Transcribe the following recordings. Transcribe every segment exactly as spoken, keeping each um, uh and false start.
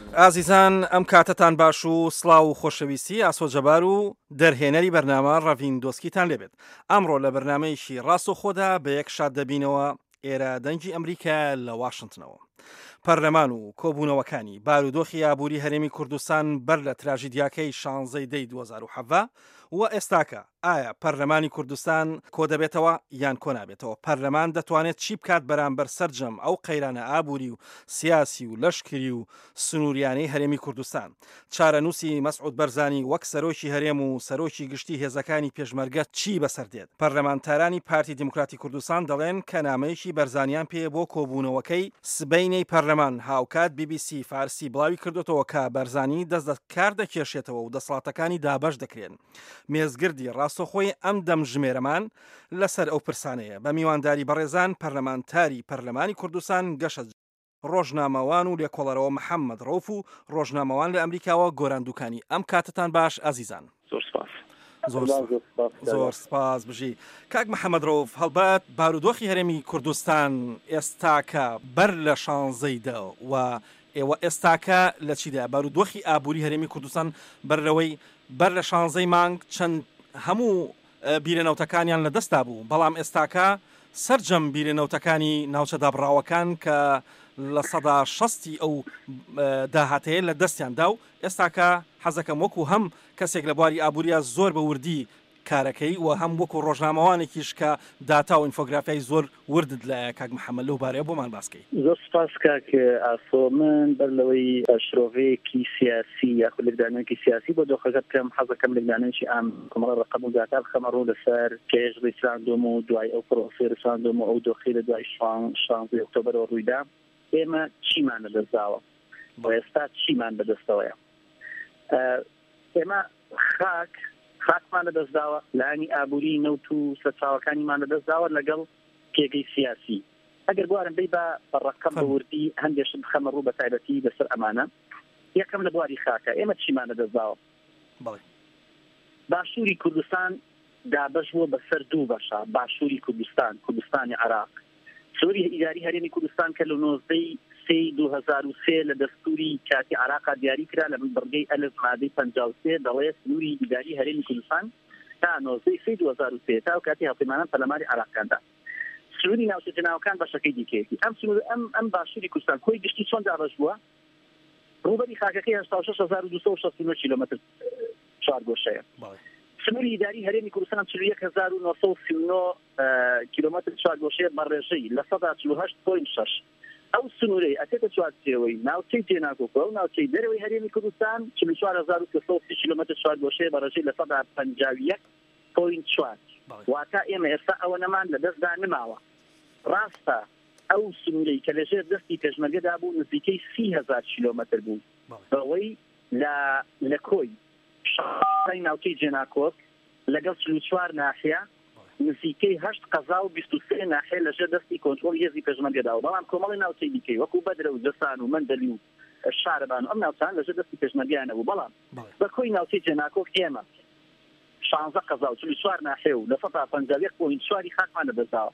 ئازیزان ئەم کاتتان باش و سڵاو و خۆشەویستی ئاسۆجەبار و دەرهێنەری بەرنامە ڕەڤین دۆسکیتان لێبێت. ئەمڕۆ لە بەرنمەیەکی ڕاست و خۆدا بە یەک شاد دەبینەوە ئێرە دەنگی ئەمریکا لە واشنگتنەوە. پەرلەمان و کۆبوونەوەکانی بارودۆخی ئابووری هەرێمی کوردستان بەر لە تراژیدیاکەی شانزەی دەی دوو هەزار و هەڤە و ئێستاکە ئایا پەرلەمانی کوردستان کۆ دەبێتەوە یان کۆ نابێتەوە؟ پەرلەمان دەتوانێت چی بکات بەرامبەر سەرجەم ئەو قەیرانە ئابووری و سیاسی و لەشکری و سنووریانەی هەرێمی کوردستان؟ چارەنووسی مەسعود بەرزانی وەک سەرۆکی هەرێم و سەرۆکی گشتی هێزەکانی پێشمەرگە چی بەسەردێت؟ پەرلەمانتارانی پارتی دیموکراتی کوردستان دەڵێن کە نامەیەکی بەرزانیان پێ بۆ کۆبوونەوەکەی سبەینەی پەرلەمان هاوکات بی بی سی فارسی بڵاوی کردوتەوە کە بەرزانی دەست کار دەکێشێتەوە و دەسەڵاتەکانی دابەش دەکرێن. مێزگردی ڕاستەخۆی ئەم دەمژمێرەمان لەسەر ئەو پرسانەیە بە میوانداری بەڕێزان پەرلەمانتاری پەرلەمانی کوردستان گەشە ڕۆژنامەوان و لێکۆڵەرەوە محەممەد ڕۆف و ڕۆژنامەوان لە ئەمریکاوە گۆراندووکانی. ئەم کاتتان باش ئازیزان. زۆر سپاس. زۆر سپاس بژی. کاک محەممەد ڕۆف، هەڵبەت بارودۆخی هەرێمی کوردستان ئێستاکە بەر لە شانزەیدا و ئێوە ئێستاکە لە چیدا؟ بارودۆخی ئابووری هەرێمی کوردستان بەرەوەی بەر لە شانزەی مانگ چەند هەموو بیرەنەوتەکانیان لە دەستا بوو، بەڵام ئێستاکە سەرجەم بیرەنەوتەکانی ناوچەدا بڕاوەکان کە لە سەدا شەستی ئەو داهاتەیە لە دەستیاندا و ئێستاکە حەزەکەم وەکو هەم کەسێک لە بواری ئابووریە زۆر بە وردی کارەکەی و هەم وەکو ڕۆژنامەوانێکیش کە داتا و ئینفۆگرافیای زۆر وردت لە کاک محەممەد لەو بارەیە بۆمان باسکەی. زۆر سپاس کاک ئاسۆ. من بەر لەوەی شرۆڤەیەکی سیاسی یاخود لەگدانەوەیەکی سیاسی بۆ دۆخەکەت بکەم حەزەکەم لەگدانەوەیکی ئەم کۆمەڵە ڕقەب و داتا بخەمە ڕوو لەسەر کێژ ڕیساندۆم و دوای ئەو پرۆسی ڕیساندۆم و ئەو دۆخی لە دوای شانزەی ئۆکتۆبەرەوە ڕوویدا ئێمە چیمان لەدەستداوە بۆ ئێستا چیمان بەدەستەوەیە. ئێمە خاک خاکمان لەدەستداوە، لانی ئابووری نەوت و سەرچاوەکانیمان لەدەستداوە لەگەڵ پێگەی سیاسی. ئەگەر بوارم بێ بە بەڕقەم بە وردی هەندێش بخەمە ڕوو بە تایبەتی لەسەر ئەمانە. یەکەم لە بواری خاکە ئێمە چیمان لەدەستداوە؟ باشووری کوردستان دابەش بووە بەسەر دوو بەشە، باشووری کوردستان، کوردستانی عێراق. سنووری ئیداری هەرێمی کوردستان کە لە نۆزدەی سێی دوو هەزار و سێ لە دەستوری کاتی عێراقا دیاری کرا لە بڕگەی ئەلف مادەی پەنجا و سێ دەڵێت سنووری ئیداری هەرێمی کوردستان تا نۆزدەی سێی دوو هەزار و سێ تا کاتی هەڵپەیمانان پەرلەمانی عێراقیاندا سنووری ناوچەجێناوەکان بەشەکەی دیکەیەتی. ئەم سنوور ئەم ئەم باشووری کوردستان کۆی گشتی چۆن دابەش بووە؟ ڕووبەری خاکەکەی هەشتا و شەش هەزار و دووسە و شەست و نۆ کیلۆمەتر چوارگۆشەیە. سنووری ئیداری هەرێمی کوردستان چل و یەک هەزار و نۆ سەد و سی و نۆ کیلۆمەتر چوارگۆشەیە بەڕێژەی لە سەدا چل و هەشت پۆینت شەش. ئەو سنوورەی ئەتێتە چوارچێوەی ناوچەی جێناکۆکۆ و ناوچەی دەرەوەی هەرێمی کوردستان چل و چوار هەزار و سێ سەد و سی کیلۆمەتر چوارگۆشەیە بەڕێژەی لە سەدا پەنجا و یەک پۆینت چوار. واتە ئێمە ئێستا ئەوە نەمان لەدەستدا نماوە. ڕاستە ئەو سنوورەی کە لەژێر دەستی پێشمەرگەدا بوو نزیکەی سی هەزار کیلۆمەتر بوو بەوەی لە کۆی شای ناوچەی جێناکۆک لەگەڵ چل و چوار ناحیە نزیکەی هەشت قەزا و بیست و سێ ناحیە لەژێر دەستی کۆنتڕۆڵ هێزی پێشمەرگەداوە. بەڵام کۆمەڵی ناوچەی دیکەی وەکو بەدرە و جەسان و مەندەلی و شارەبان و ئەم ناوچان لەژێر دەستی پێشمەرگیانە بوو. بەڵام بە کۆی ناوچەی جێناکۆک ئێمە شانزە قەزا و چل و چوار ناحیە و لە سەدا پەنجا و یەک پۆینت چواری خاکمان لەدەستداوە.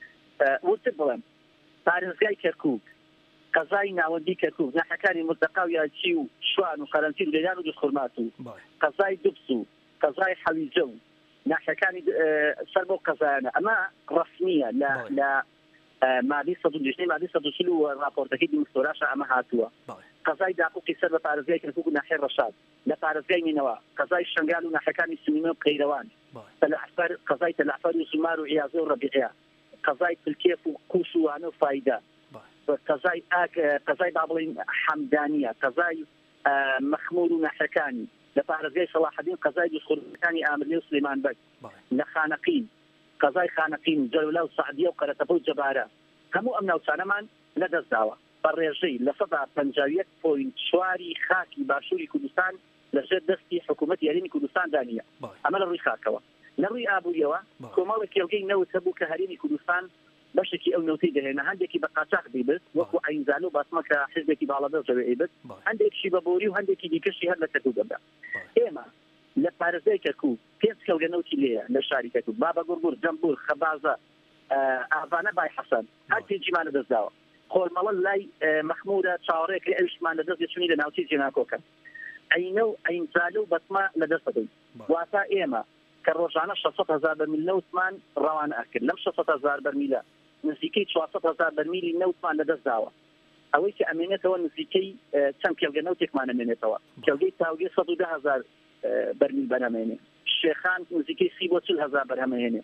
وتر بڵێم پارێزگای کەرکووک، قەزای ناوەندی کەرکووک، ناحیەکانی مردەقا و یاچی و شوان و خەرەنچی و لێدان و دژخورمات و قەزای دوبس و قەزای حەویجە و ناحیەکانی سەر بۆ قەزایانە ئەمە ڕەسمیە لە مادەی سەد و لیژنەی مادەی سەد و چل و راپۆرتەکەی دیموستۆراشە ئەمە هاتووە. قەزای داقوقی سەر بە پارێزگای کەرکووک و ناحیەی ڕەشاد، لە پارێزگای نینەوە قەزای شنگال و ناحیەکانی سنیمە و قەیرەوان، تەلعفەر قەزای تەلعفەر و سومار و عیازە و ڕەبیعە، قەزای تلکێف و کوش و وانە و فایدە، قەزای قەزای با بڵێن حەمدانیە، قەزای مەخمور و ناحیەکانی، لە پارێزگای سەلاحەدین قەزای دژخورمەکانی ئامرلێ و سلێمان بەگ، لە خانەقین قەزای خانەقین، جەلولا و سەعدیە و قەرەتەپە و جەبارە. هەموو ئەم ناوچانەمان لەدەستداوە بەڕێژەی لە سەدا پەنجا و یەک پۆینت چواری خاکی باشووری کوردستان لەژێر دەستی حکوومەتی هەرێمی کوردستان دانیە. ئەمە لە ڕووی خاکەوە. لە ڕووی ئابووریەوە کۆمەڵێک کێڵگەی نەوت هەبوو کە هەرێمی کوردستان بەشێکی ئەو نەوتەی دەهێنا، هەندێکی بە قاچاق دەیبێت وەکو عینزال و باسمە کە حزبێکی باڵەدەستەوێ ئەیبێت، هەندێکیشی بە بۆری و هەندێکی دیکەشی هەر لە کەرکووک دەبدا. ئێمە لە پارێزگای کەرکووک پێنج کەڵگە نەوتی لێیە لە شاری کەرکووک، بابە گورگور، جەمبور، خەبازە، ئاڤانە، بای حەسەن، هەر پێنجیمان لەدەستداوە. خۆڵمەڵە لای مەخموودە چاوەڕێکری ئەوشمان لە دەست چوونی لە ناوچەی جێناکۆکە ئەینە و ئەینجالە و بەسما لە دەست بدەین واتە ئێمە کە ڕۆژانە شەشسەد هەزار بەرمیل نەوتمان ڕەوانە ئەکرد لەم شەشسەد هەزار بەرمیلە نزیکەی چوارسەد هەزار بەرمیلی نەوتمان لە دەست داوە ئەوەی کە ئەمێنێتەوە نزیکەی چەند کێلگە نەوتێکمان ئەمێنێتەوە کێلگەی تاوگەی سەد و ده هەزار بەرمیل بەرهەمێنێ شێخان نزیکەی سی بۆ چل هەزار بەرهەمێنێ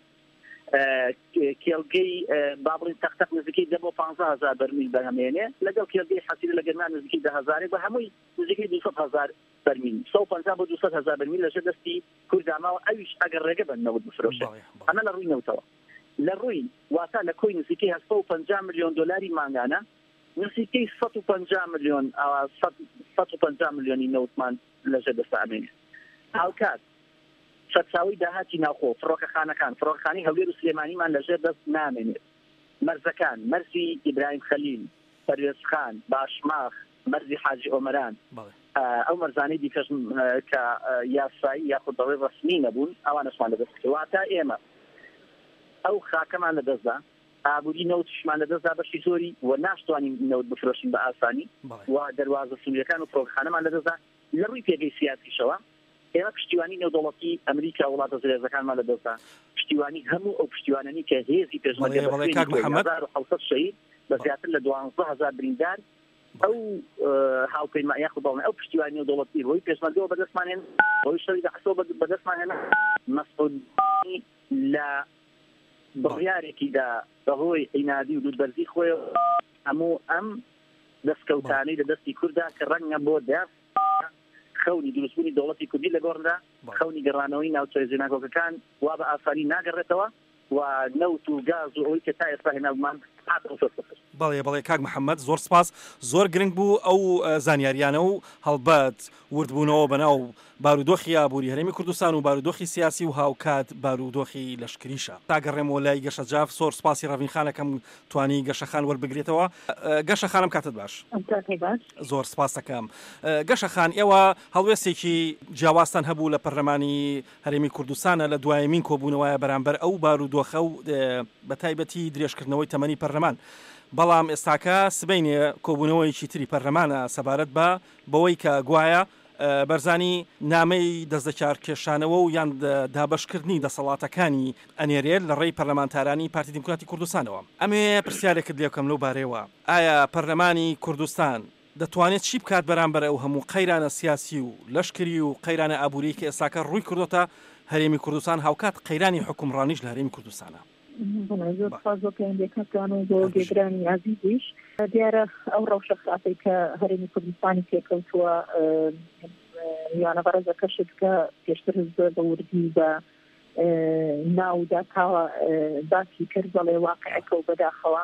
کێلگەی با بڵین تەختەق نزیکەی دە بۆ پانزە هەزار بەرمیل بەرهەمێنێ لەگەڵ کێلگەی حەسیرە لە گەرمان نزیکەی ده هەزارێک بە هەمووی نزیکەی دووسەد هەزار بەرمیل سەد و پەنجا بۆ دووسەد هەزار بەرمیل لەژێر دەستی کورداماوە ئەویش ئەگەر ڕێگە بن نەوت بفرۆشێ ئەمە لە ڕووی نەوتەوە لە ڕووی واتە لە کۆی نزیکەی هەشت و پەنجا ملیۆن دۆلاری مانگانە نزیکەی سەد و پەنجا ملیۆن سەد و پەنجا ملیۆنی نەوتمان لەژێر دەستە ئەمێنێ هاوکات سەرچاوی داهاتی ناوخۆ فڕۆکەخانەکان فڕۆکەخانەی هەولێر و سلێمانیمان لەژێر دەست نامێنێت مەرزەکان مەرزی ئیبراهیم خەلیل پەروێزخان باشماخ مەرزی حاجی ئۆمەران ئەو مەرزانەی دیکەش کە یاسایی یاخود دەڵێ ڕەسمی نەبوون ئەوانەشمان لەدەست واتە ئێمە ئەو خاکەمان لەدەستدا ئابووری نەوتشمان لەدەستدا بەشی زۆری و ناشتوانین نەوت بفرۆشین بە ئاسانی و دەواازە سووریەکان و فڕۆکەخانەمان لەدەستدا لە ڕووی پێگەی سیاسیشەوە ئێمە پشتیوانی نێودەوڵەتی ئەمریکا وڵاتە زرێزەکانمان لەدەستدا پشتیوانی هەموو ئەو پشتیوانانی کە هێزی پێشمەرگە حەوسەد شەهید بە زیاتر لە دوانزە هەزار بریندار ئەو هاوپەیما یاخود بەڵێن ئەو پشتیوانی نێودەوڵەتی ڕۆی پێشمەرگەوە بەدەستمانێن ڕۆی شەوی دەحسەوە بەدەستمانێنە مەسئولی لە بڕیارێکیدا بەهۆی عینادی و دوودبەرزی خۆی هەموو ئەم دەستکەوتانەی لە دەستی کووردا کە ڕەنگە بۆ دەست خەونی دروستبوونی دەوڵەتی کوردی لە گۆڕدا خەونی گەڕانەوەی ناوچەی جێناکۆکەکان وا بە ئاسانی ناگەڕێتەوە و نەوت و گاز و ئەوەی کە تا ئێستا هێناومان بەڵێ بەڵێ کاک محەممەد زۆر سپاس زۆر گرنگ بوو ئەو زانیاریانە و هەڵبەت وردبوونەوە بەناو بارودۆخی ئابووری هەرێمی کوردستان و بارودۆخی سیاسی و هاوکات بارودۆخی لەشکریشە تاگەڕێمەوە لای گەشە جاف سۆر سپاسی ڕەڤینخانەکەم توانی گەشەخان وەربگرێتەوە گەشەخانم کاتت باش زۆر سپاس دەکەم گەشەخان ئێوە هەڵوێستێکی جیاوازتان هەبوو لە پەرلەمانی هەرێمی کوردستانە لە دوایمین کۆبوونەوەیە بەرامبەر ئەو بارودۆخە و بەتایبەتی درێژکردنەوەی تەمەنی پەرلەمان بەڵام ئێستاکە سبەینێ کۆبوونەوەیکی تری پەرلەمانە سەبارەت بە بەوەی کە گوایە بەرزانی نامەی دەستدەکار کێشانەوە و یان دابشکردنی دەسەڵاتەکانی ئەنێرێت لە ڕێی پەرلەمانتارانی پارتی دیموکراتی کوردستانەوە ئەمێ پرسیارێکت لێکەم لەو بارەوە ئایا پەرلەمانی کوردستان دەتوانێت چی بکات بەرامبەر ئەو هەموو قەیرانە سیاسی و لەشکری و قەیرانە ئابووری کە ئێستاکە ڕووی کردوتە هەرێمی کوردستان هاوکات قەیرانی حکومڕانیش لە هەرێمی کوردستانە گێگرانی عزیزیش دیارە ئەو ڕەوشە خراپەی کە هەرێمی کوردستانی پێکەوتووە یانە بەڕێزەکەشت کە پێشتر زۆر بە وردی بە ناودا تاوە باسی کرد بەڵێ واقعەکە و بەداخەوە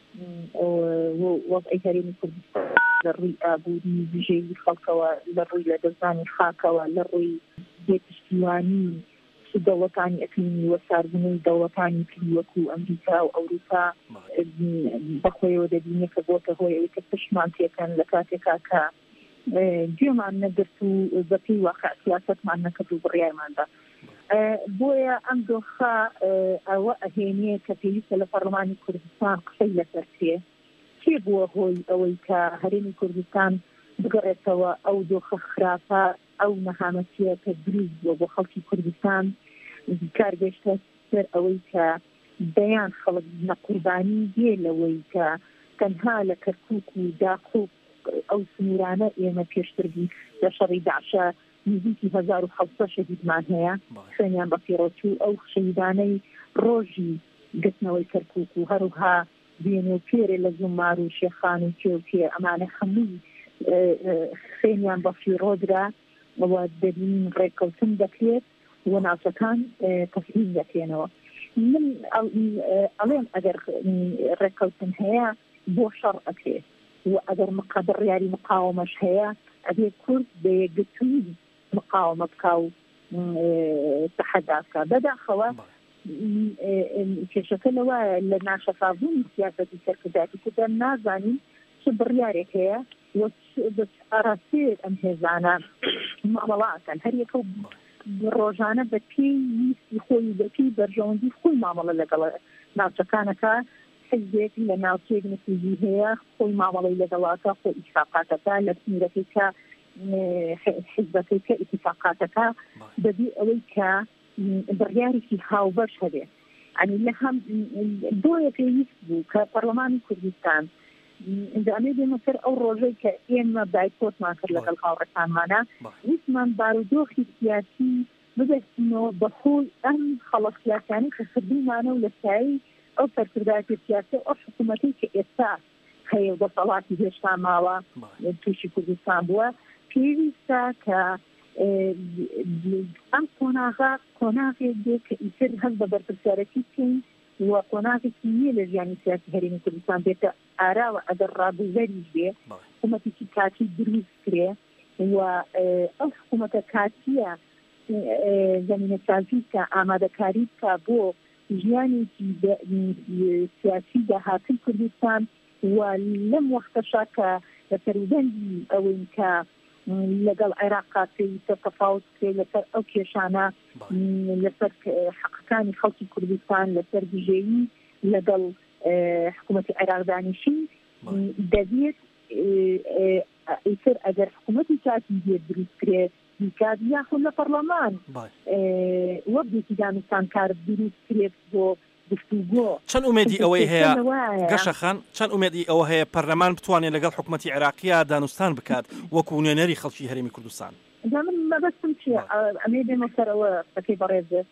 وەزعی هەرێمی کوردستان لە ڕووی ئابووری ویژەیی خەڵکەوە لە ڕووی لە دەزانی خاکەوە لە ڕووی پێشتیوانی دەوڵەتانی ئەقلیمی وەساردنەوەی دەوڵەتانی پلیوەکو و ئەمریکا و ئەوروپا بەخۆیەوە دەبینێت کە بۆتە هۆی ئەوەی کە پشمان تێکەن لە کاتێکا کە گوێمان نەگرت و بەپێی واقع سیاسەتمان نەکرد و بڕیارماندا بۆیە ئەم دۆخە ئەوە ئەهێنێ کە پێویستە لە پەرلەمانی کوردستان قسەی لەسەر چێ چێ بووە هۆی ئەوەی کە هەرێمی کوردستان بگەڕێتەوە ئەو دۆخە خراپە ئەو نەهامەتیە کە دروست بووە بۆ خەڵکی کوردستان کارگەشتە سەر ئەوەی کە بەیان خەڵک نەقوربانی دێ لەوەی کە تەنها لە کەرکووک و داخۆ ئەو سنوورانە ئێمە پێشتر بوو لە شەڕی داعشە نزیکی هەزار و حەوت شەهیدمان هەیە خوێنیان بە فیڕۆچی و ئەو شەهیدانەی ڕۆژی گرتنەوەی کەرکووک و هەروها بێنێ و پێرێ لە زومار و شێخان و کێوکێ ئەمانە هەمووی خوێنیان بە فیڕۆدرا و دەبین ڕێککەوتن دەکرێت و ناوچەکان تەسلیم دەکرێنەوە من ئەڵێم ئەگەر ڕێککەوتن هەیە بۆ شەڕ ئەکرێت و ئەگەر مقابل ڕیاری مقاومەش هەیە ئەبێ کورد بە یەکگرتووی مقاومە بکا و تەحەدا بکا بەداخەوە کێشەکە لەوە لە ناشەفابوونی سیاسەتی سەرکرداتی کوردان نازانین چ بڕیارێک هەیە ئاراسێت ئەم هێزانە مامەڵاتەن هەر یەکە ڕۆژانە بە پێی ویستی خۆی بە پێی بەرژەوەندی خۆی مامەڵە لەگەڵ ناوچەکانەکە حزبێک لە ناوچەیەک نفوذی هەیە خۆی ماوەڵی لەگەڵاکە خۆ ئیتفاقاتەکە لە سنوورەکەی حزبەکەی کە ئیتفاقاتەکە بەبێ ئەوەی کە بڕیارێکی هاوبەش هەبێت ئەنی لە هەم بۆیە پێویست بوو کە پەرلەمانی کوردستان ئەنجامێ بێمە سەر ئەو ڕۆژەی کە ئێمە بایکۆتمان کرد لەگەڵ هاوڕێکانمانە ویستمان بارودۆخی سیاسی ببێتینەوە بەخۆی ئەم خەڵک سیاسیانەی کە کردومانە و لە سایەی ئەو سەرکردایەتی سیاسی ئەو حکوومەتەی کە ئێستا هەیە دەسەڵاتی هێشتا ماوە تووشی کوردستان بووە پێویستە کە ئەم قۆناغا قۆناغێک بێ کە ئیتر هەست بە بەرپرسیارەتی بکەین و قۆناغێکی نییە لە ژیانی سیاسی هەرێمی کوردستان بێتە ئاراوە ئەگەر ڕابوزەریش بێ حکوومەتێکی کاتی دروست کرێ و ئەو حکوومەتە کاتیە زمینە سازی کە ئامادەکاری بکە بۆ ژیانێکی سیاسی داهاتوی کوردستان و لەم وەختەشا کە لە سەروبەندی ئەوەی کە لەگەڵ عێراقا پێویستە تەفاوت بکرێت لەسەر ئەو کێشانە لەسەر حەقەکانی خەڵکی کوردستان لەسەر بژێیی لەگەڵ حکوومەتی عێراقدانیشی دەبێت ئیتر ئەگەر حکوومەتی کاتی دێت دروست کرێت بیکات یاخود لە پەرلەمان وەبێکی دانوستان کار دروست کرێت بۆ چەند ئومێدی ئەوەی هەیە گەشەخان چەند ئومێدی ئەوە هەیە پەرلەمان بتوانێت لەگەڵ حکوومەتی عێراقیە دانوستان بکات وەکو نوێنەری خەڵکی هەرێمی کوردستان من مەبەستم چییە ئەمێ دێمە سەرەوە بەکەی بەڕێزێت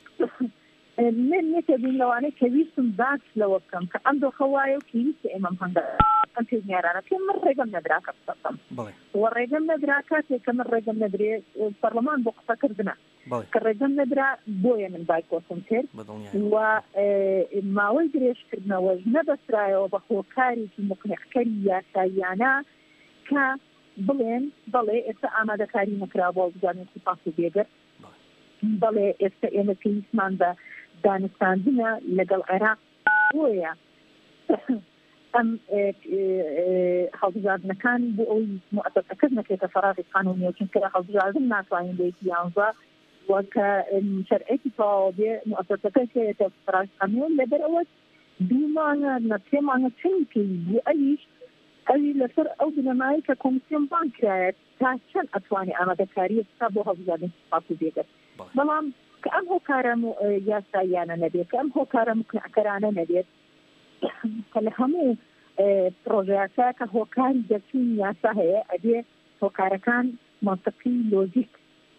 من نێتێبوون لەوانەیە کە ویستم باس لەوە بکەم کە ئەم دۆخەوایە و پێویستە ئێمەم هەنگە ئەم پێنیارانە پێم من ڕێگەم نەدراکە بسەم و ڕێگەم نەدراکاتێک کە من ڕێگەم نەدرێت پەرلەمان بۆ قسەکردنە کە ڕێگەم نەدرا بۆیە من بایکۆتم کرد و ماوەی درێژکردنەوەش نەبەسرایەوە بە هۆکارێکی مقنعکەری یاساییانە کە بڵێن بەڵێ ئێستا ئامادەکاری نەکرا بۆ بزانێتی پاس و بێگەر بەڵێ ئێستا ئێمە پێویستمان بە دانستاندنە لەگەڵ عێراق بۆیە ئەم هەڵبژاردنەکان بۆ ئەوی مؤسسەکەت نەکرێتە فەراغی قانونی چونکە هەڵبژاردن ناتوانین بێتی یانزە وەکە شەرعێتی تەواو بێ مؤسسەکە کێتە فەراغی قانون لەبەرەوە دوو مانگە نە سێ مانگە چەند پێویست بوو ئەویش ئەوی لەسەر ئەو بنەمایی کە کۆمیسیۆن بان کرایە تا چەند ئەتوانی ئامادەکاریە تا بۆ هەڵبژاردن پاس و بێگەر بەڵام کە ئەم هۆکارە یاساییانە نەبێت کە ئەم هۆکارە مقنعکەرانە نەبێت کە لە هەموو پرۆژەیەکە کە هۆکاری دەرچوونی یاسا هەیە ئەبێ هۆکارەکان مۆسیقی لۆجیک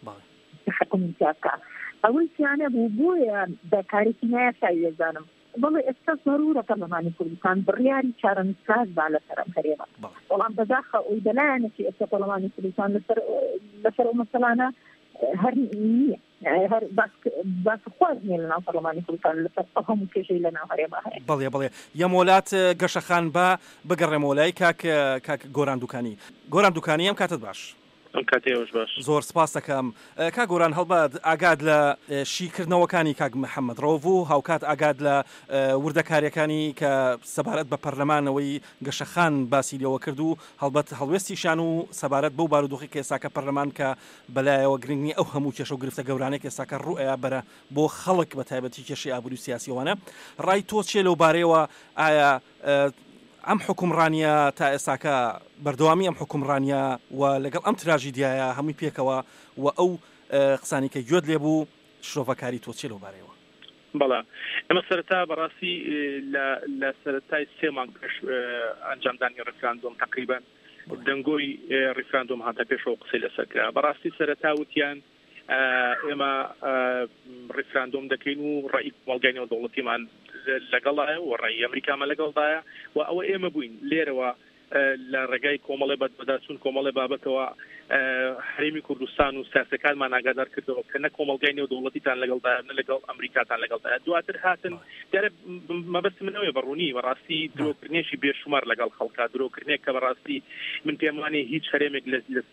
حکوومەتیاکە ئەوەی کیانە بوو بۆیە بەکارێکی نایاسایی دەزانم بەڵێ ئێستا زەرورە پەرلەمانی کوردستان بڕیاری چارەنووسراز با لەسەر ئەم هەرێمە بەڵام بەداخە ئەوی بەلایەنێکی ئێستا پەرلەمانی کوردستان لەسەر ئەو مەسەلانە هەر نییە هەر باس خواز نیە لە ناو پەرلەمانی کوردستان لەسەر هەموو کێشەی لە ناو هەرێمە هەیە بەڵێ بەڵێ یەم وڵات گەشەخان بە بگەڕێمەوە لای کاک کاک گۆران دوکانی گۆران دوکانی ئەم کاتت باش ئەم کاتێوەش باش زۆر سپاس دەکەم کا گۆران هەڵبات ئاگاد لە شیکردنەوەکانی کاک محەممەد ڕۆڤوو هاوکات ئاگاد لە وردەکاریەکانی کە سەبارەت بە پەرلەمانەوەی گەشەخان باسی لەوە کرد و هەڵبەت هەڵوێستیشان و سەبارەت بەو بارودۆخی کە ئێساکە پەرلەمان کە بەلایەوە گرنگنی ئەو هەموو کێشە و گرفتە گەورانێک ئێساکە ڕوئەیە بەرە بۆ خەڵک بە تایبەتی کێشەی ئابووری سیاسیەوەنە ڕای تۆ چێ لەو بارەیەوە ئایا ئەم حکومڕانیە تا ئێساکە بەردەوامی ئەم حکومڕانیە و لەگەڵ ئەم تراژیدیایە هەمووی پێکەوە و ئەو قسانی کە گوێت لێبوو شرۆڤەکاری تۆ چێ لەو بارەیەوە بەڵا ئەمە سەرەتا بەڕاستی لە سەرەتای سێ مانگ پێش ئەنجامدانی ڕێفراندۆم تقریبان دەنگۆی ڕێفراندۆم هاتە پێشەوە قسەی لەسەرکرا بەڕاستی سەرەتا وتیان ئێمە ڕێفراندۆم دەکەین و ڕێی کۆمەڵگەی نێودەوڵەتیمان لەگەڵایە و ڕێی ئەمریکامە لەگەڵدایە و ئەوە ئێمە بووین لێرەوە لە ڕێگای کۆمەڵی بەدەچوون کۆمەڵی بابەتەوە هەرێمی کوردستان و سیاسەکانمان ئاگادار کردەوە کە نە کۆمەڵگەی نێودەوڵەتیتان لەگەڵدایە نە لەگەڵ ئەمریکاتان لەگەڵدایە دواتر هاتن دیارە مەبەست منەوەی بەڕوونی بەڕاستی درۆکردنێکی بێشمار لەگەڵ خەڵکا درۆکردنێک کە بەڕاستی من پێم وانێ هیچ هەرێمێک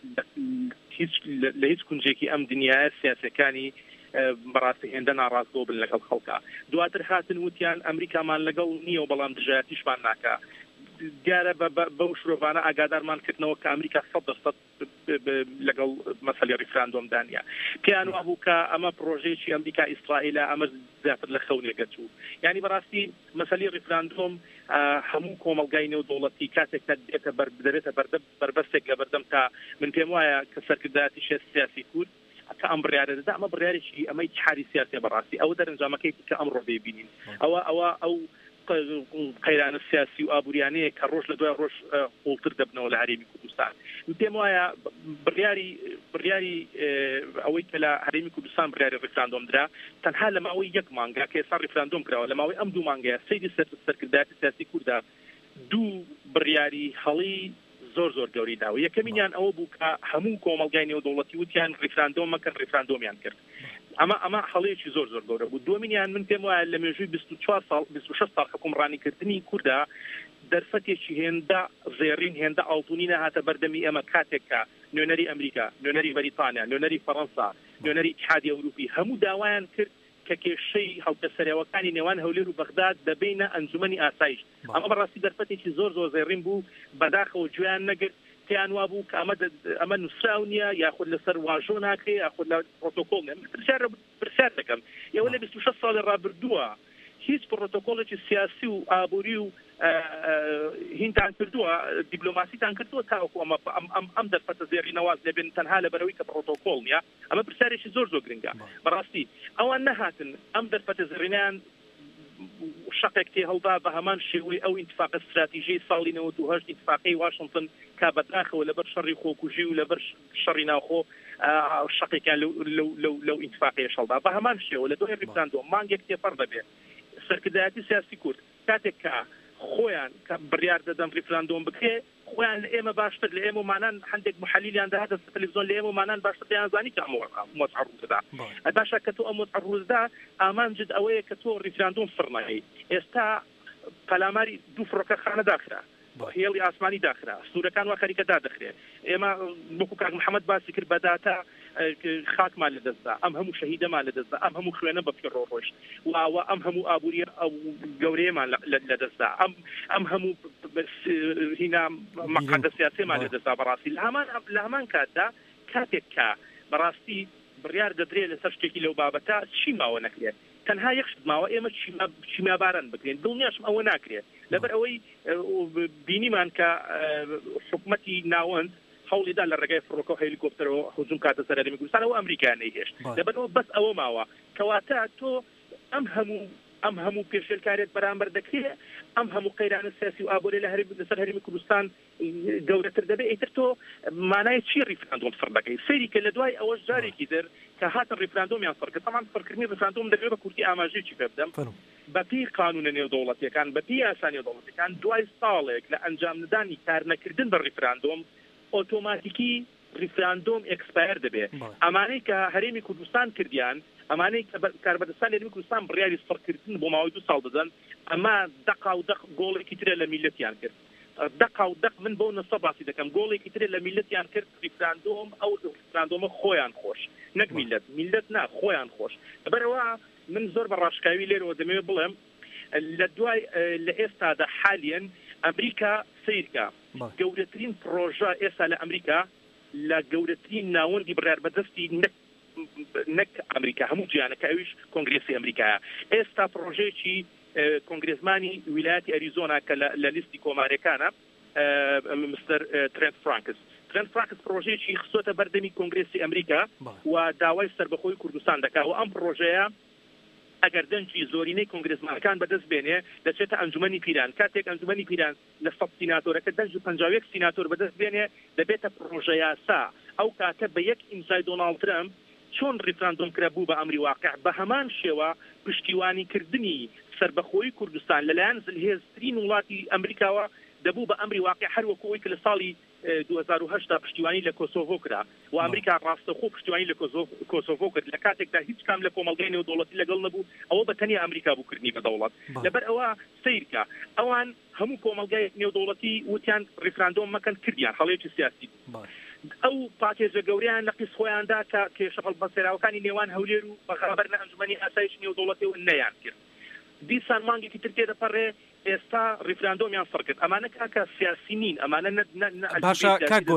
لە هیچ کونجێکی ئەم دنیاە سیاسەکانی بەڕاستی هێندە ناڕاستەوە بن لەگەڵ خەڵکا دواتر هاتن وتیان ئەمریکامان لەگەڵ نییە و بەڵام دژایەتیشمان ناکا دیارە بەو شرۆڤانە ئاگادارمان کردنەوە کە ئەمریکا سەد دەسەد لەگەڵ مەسەلەی ڕیفراندۆم دانیا پێیان وا بوو کە ئەمە پرۆژەیەکی ئەمریکا ئیسرائیلە ئەمە زیاتر لە خەونێ گەچوو یعنی بەڕاستی مەسەلەی ڕیفراندۆم هەموو کۆمەلگای نێودوڵەتی کاتێکدا دێتە دەبێتە بەربەستێک لە بەردەم تا من پێم وایە کە سەرکردایەتی شێ سیاسی کورد کە ئەم بڕیارەدەدا ئەمە بڕیارێکی ئەمەی چاری سیاسی بەڕاستی ئەوە دەرەنجامەکەی کە ئەمڕۆ ببینین ئەوە ئەوە ئەو قەیرانە سیاسی و ئابوووریانەیە کە ڕۆژ لە دوای ڕۆژ قوڵتر دەبنەوە لە هەرێمی کوردستان پێم وایە بڕیاری بڕیاری ئەوەی کە لە هەرێمی کوردستان بڕیاری ڕفراندۆم درا تەنها لە ماوەی یەک مانگا کە ئێستا ڕفراندۆم کراوە لە ماوەی ئەم دوو مانگەیە سەیری سەرکردایەتی سیاسی کووردا دوو بڕیاری هەڵی زۆر زۆر گەوری داوە یەکەمینیان ئەوە بوو کە هەموو کۆمەلگای نێودوڵەتی وتیان ڕفراندۆم مەکەن ڕفراندۆمیان کرد ئەمە ئەمە هەڵەیەکی زۆر زۆر گەورە بوو دووەمینیان من پێم وایە لە مێژووی بیست و چوار ساڵ بیست و شەش ساڵ حکومڕانیکردنی کووردا دەرفەتێکی هێندە زێڕین هێندە ئاڵتونی نەهاتە بەردەمی ئەمە کاتێک کە نوێنەری ئەمریکا نوێنەری بەریتانیا نوێنەری فەڕەنسا نوێنەری اتحادیە ئەوروپی هەموو داوایان کرد کە کێشەی هەڵکەسەرەوەکانی نێوان هەولێر و بەغداد دەبینە ئەنجومەنی ئاسایش ئەمە بەڕاستی دەرفەتێکی زۆر زۆر زێڕین بوو بەداخەوە گوێیان نەگرت پێیان وا بوو کە ئەمە ئەمە نووسراو نییە یاخود لەسەر واژۆ ناکرێ یاخود لە پرۆتۆکۆڵ پرسیار دەکەم ئێوە لە بیست و شەش ساڵی ڕابردووە هیچ پرۆتۆکۆڵێکی سیاسی و ئابووری و هینتان کردووە دیپلۆماسیتان کردووە تاوەکو ئەمە ئەم دەرفەتە زێڕی نەواز لێبێن تەنها لە بەرەوەی کە پرۆتۆکۆڵ نییە ئەمە پرسیارێکی زۆر زۆر گرنگە بەڕاستی ئەوان نەهاتن ئەم دەرفەتە زێڕینیان شقێک تێ هەڵدا بە هەمان شێوەی ئەو ئینتفاق استراتیژی ساڵی نەوەت و هەشت ئینتفاقی واشنگتن کا بەداخەوە لەبەر شەڕی خۆکوژی و لەبەر شەڕی ناوخۆ شقێکیان لەو ئینتفاقیە شەڵدا بە هەمان شێوە لە دوای ڕفراندۆم مانگێک تێپەڕ دەبێت سەرکردایەتی سیاسی کورد کاتێک کە خۆیان کە بڕیار دەدەن ڕفراندۆم بکرێ خۆیان لە ئێمە باشتر لە ئێمە مانان هەندێک محەلیلیان داهاتە تەلەڤیزۆن لە ئێمە مانان باشتر دەیانزانی کە ئەمە عروضدا باشە کە تۆ ئەمە عروضدا ئامانجد ئەوەیە کە تۆ ڕفراندۆم فڕنەکەی ئێستا پەلاماری دوو فڕۆکەخانە داخرا هێڵی ئاسمانی داخرا سوورەکان وا خەریکە دادەخرێ ئێمە وەکو کاک محەممەد باسی کرد بەداتا خاکمان لە دەستدا ئەم هەموو شەهیدەمان لە دەستدا ئەم هەموو خوێنە بە پێ ڕۆڕۆشت واوە ئەم هەموو ئابووری ئەو گەورەیەمان لە دەستدا ئەم ئەم هەموو هینا مەقعدە سیاسیمان لە دەستدا بەڕاستی لە هەمان لە هەمان کاتدا کاتێک کە بەڕاستی بڕیار دەدرێت لەسەر شتێکی لەو بابەتە چی ماوە نەکرێت تەنها یەخشت ماوە ئێمە چیماباران بکرێن دڵنیاشم ئەوە ناکرێت لەبەر ئەوەی بینیمان کە حکومەتی ناوەند هەوڵیدا لە ڕێگای فڕۆکە و هێلیکۆپتەرەوە هجووم کاتە سەر هەرێمی کوردستان ئەوە ئەمریکانەی هێشت لەبەرەوە بەس ئەوە ماوە کەواتە تۆ ئەم هەموو ئەم هەموو پێشێلکارێت بەرامبەر دەکرێت ئەم هەموو قەیرانە سیاسی و ئابووری لە هەرێمی لەسەر هەرێمی کوردستان گەورەتر دەبێت ئیتر تۆ مانای چی ڕیفراندۆم سەر دەکەی سەیری کە لە دوای ئەوەش جارێکی در کە هاتن ڕیفراندۆمیان سەر کە تەمان سەرکردنی ڕیفراندۆم دەبێت بە کورتی ئاماژەیەکی پێ بدەم بەپی قانونە نێودەوڵەتیەکان بەپی یاسا نێودەوڵەتیەکان دوای ساڵێک لە ئەنجامدانی کارنەکردن بە ڕیفراندۆم ئۆتۆماتیکی ریفراندۆم ئەکسپایر دەبێت ئەمانەی کە هەرێمی کوردستان کردیان ئەمانەی کاربەدەستان هەرێمی کوردستان بڕیاری سەرکردن بۆ ماوەی دوو ساڵ دەدەن ئەمە دەقا و دەق گۆڵێکی ترە لە میلەتیان کرد دەقا و دەق من بۆ نەسە باسی دەکەم گۆڵێکی ترە لە میلەتیان کرد ریفراندۆم ئەو ریفراندۆمە خۆیان خۆش نەک میلەت میلەت نا خۆیان خۆش لەبەرەوە من زۆر بە ڕاشکاوی لێرەوە دەمەوێت بڵێم لە دوای لە ئێستادا حالیان ئەمریکا سیرکە گەورەترین پرۆژە ئێستا لە ئەمریکا لە گەورەترین ناوەندی بڕیار بەدەستی نەک ئەمریکا هەموو جیانەکە ئەویش کۆنگرێسی ئەمریکایە ئێستا پرۆژەیەکی کۆنگرێزمانی ویلایەتی ئەریزۆنا کە لە لیستی کۆمارەکانە مستەر ترێنت فرانکس ترێنت فرانکس پرۆژەیەکی خستۆتە بەردەمی کۆنگرێسی ئەمریکا و داوای سەربەخۆی کوردستان دەکات و ئەم پرۆژەیە ئەگەر دەنجی زۆرینەی کۆنگرێزمانەکان بەدەست بێنێ دەچێتە ئەنجومەنی پیران کاتێک ئەنجومەنی پیران لە سەد سیناتۆرەکە دەنج و پەنجاو یەک سیناتۆر بەدەست بێنێ دەبێتە پرۆژە یاسا ئەو کاتە بە یەک ئیمزای دۆناڵد ترامپ چۆن ڕیفراندۆم کرا بوو بە ئەمری واقع بە هەمان شێوە پشتیوانیکردنی سەربەخۆیی کوردستان لەلایەن زلهێزترین وڵاتی ئەمریکاوە دەبوو بە ئەمری واقع هەر وەکەوەی کە لە ساڵی دو هەزار و هەشت پشتیوانی لە کۆسۆڤۆ کرا و ئەمریکا ڕاستەخۆ پشتیوانی لە کۆسۆڤۆ کرد لە کاتێکدا هیچ کام لە کۆمەڵگەی نێودەوڵەتی لەگەڵ نەبوو ئەوە بە تەنیا ئەمریکا بوو کردنی بە دەوڵەت لەبەر ئەوە سیرکە ئەوان هەموو کۆمەڵگەی نێودەوڵەتی وتیان ڕیفراندۆم مەکەن کردیان هەڵەیەکی سیاسی ئەو پاکێجە گەوریان لە قیس خۆیاندا کە کێشە هەڵبەسێراوەکانی نێوان هەولێر و بەخابەر لە ئەنجومەنی ئاسایش نێودەوڵەتیەوە نەیان کرد دیسان مانگێکی تر تێدەپەڕێ ئێستا ریفراندۆمیان سەر کرد ئەمانە کاکە سیاسی نین ئەمانە باشە کاک گۆران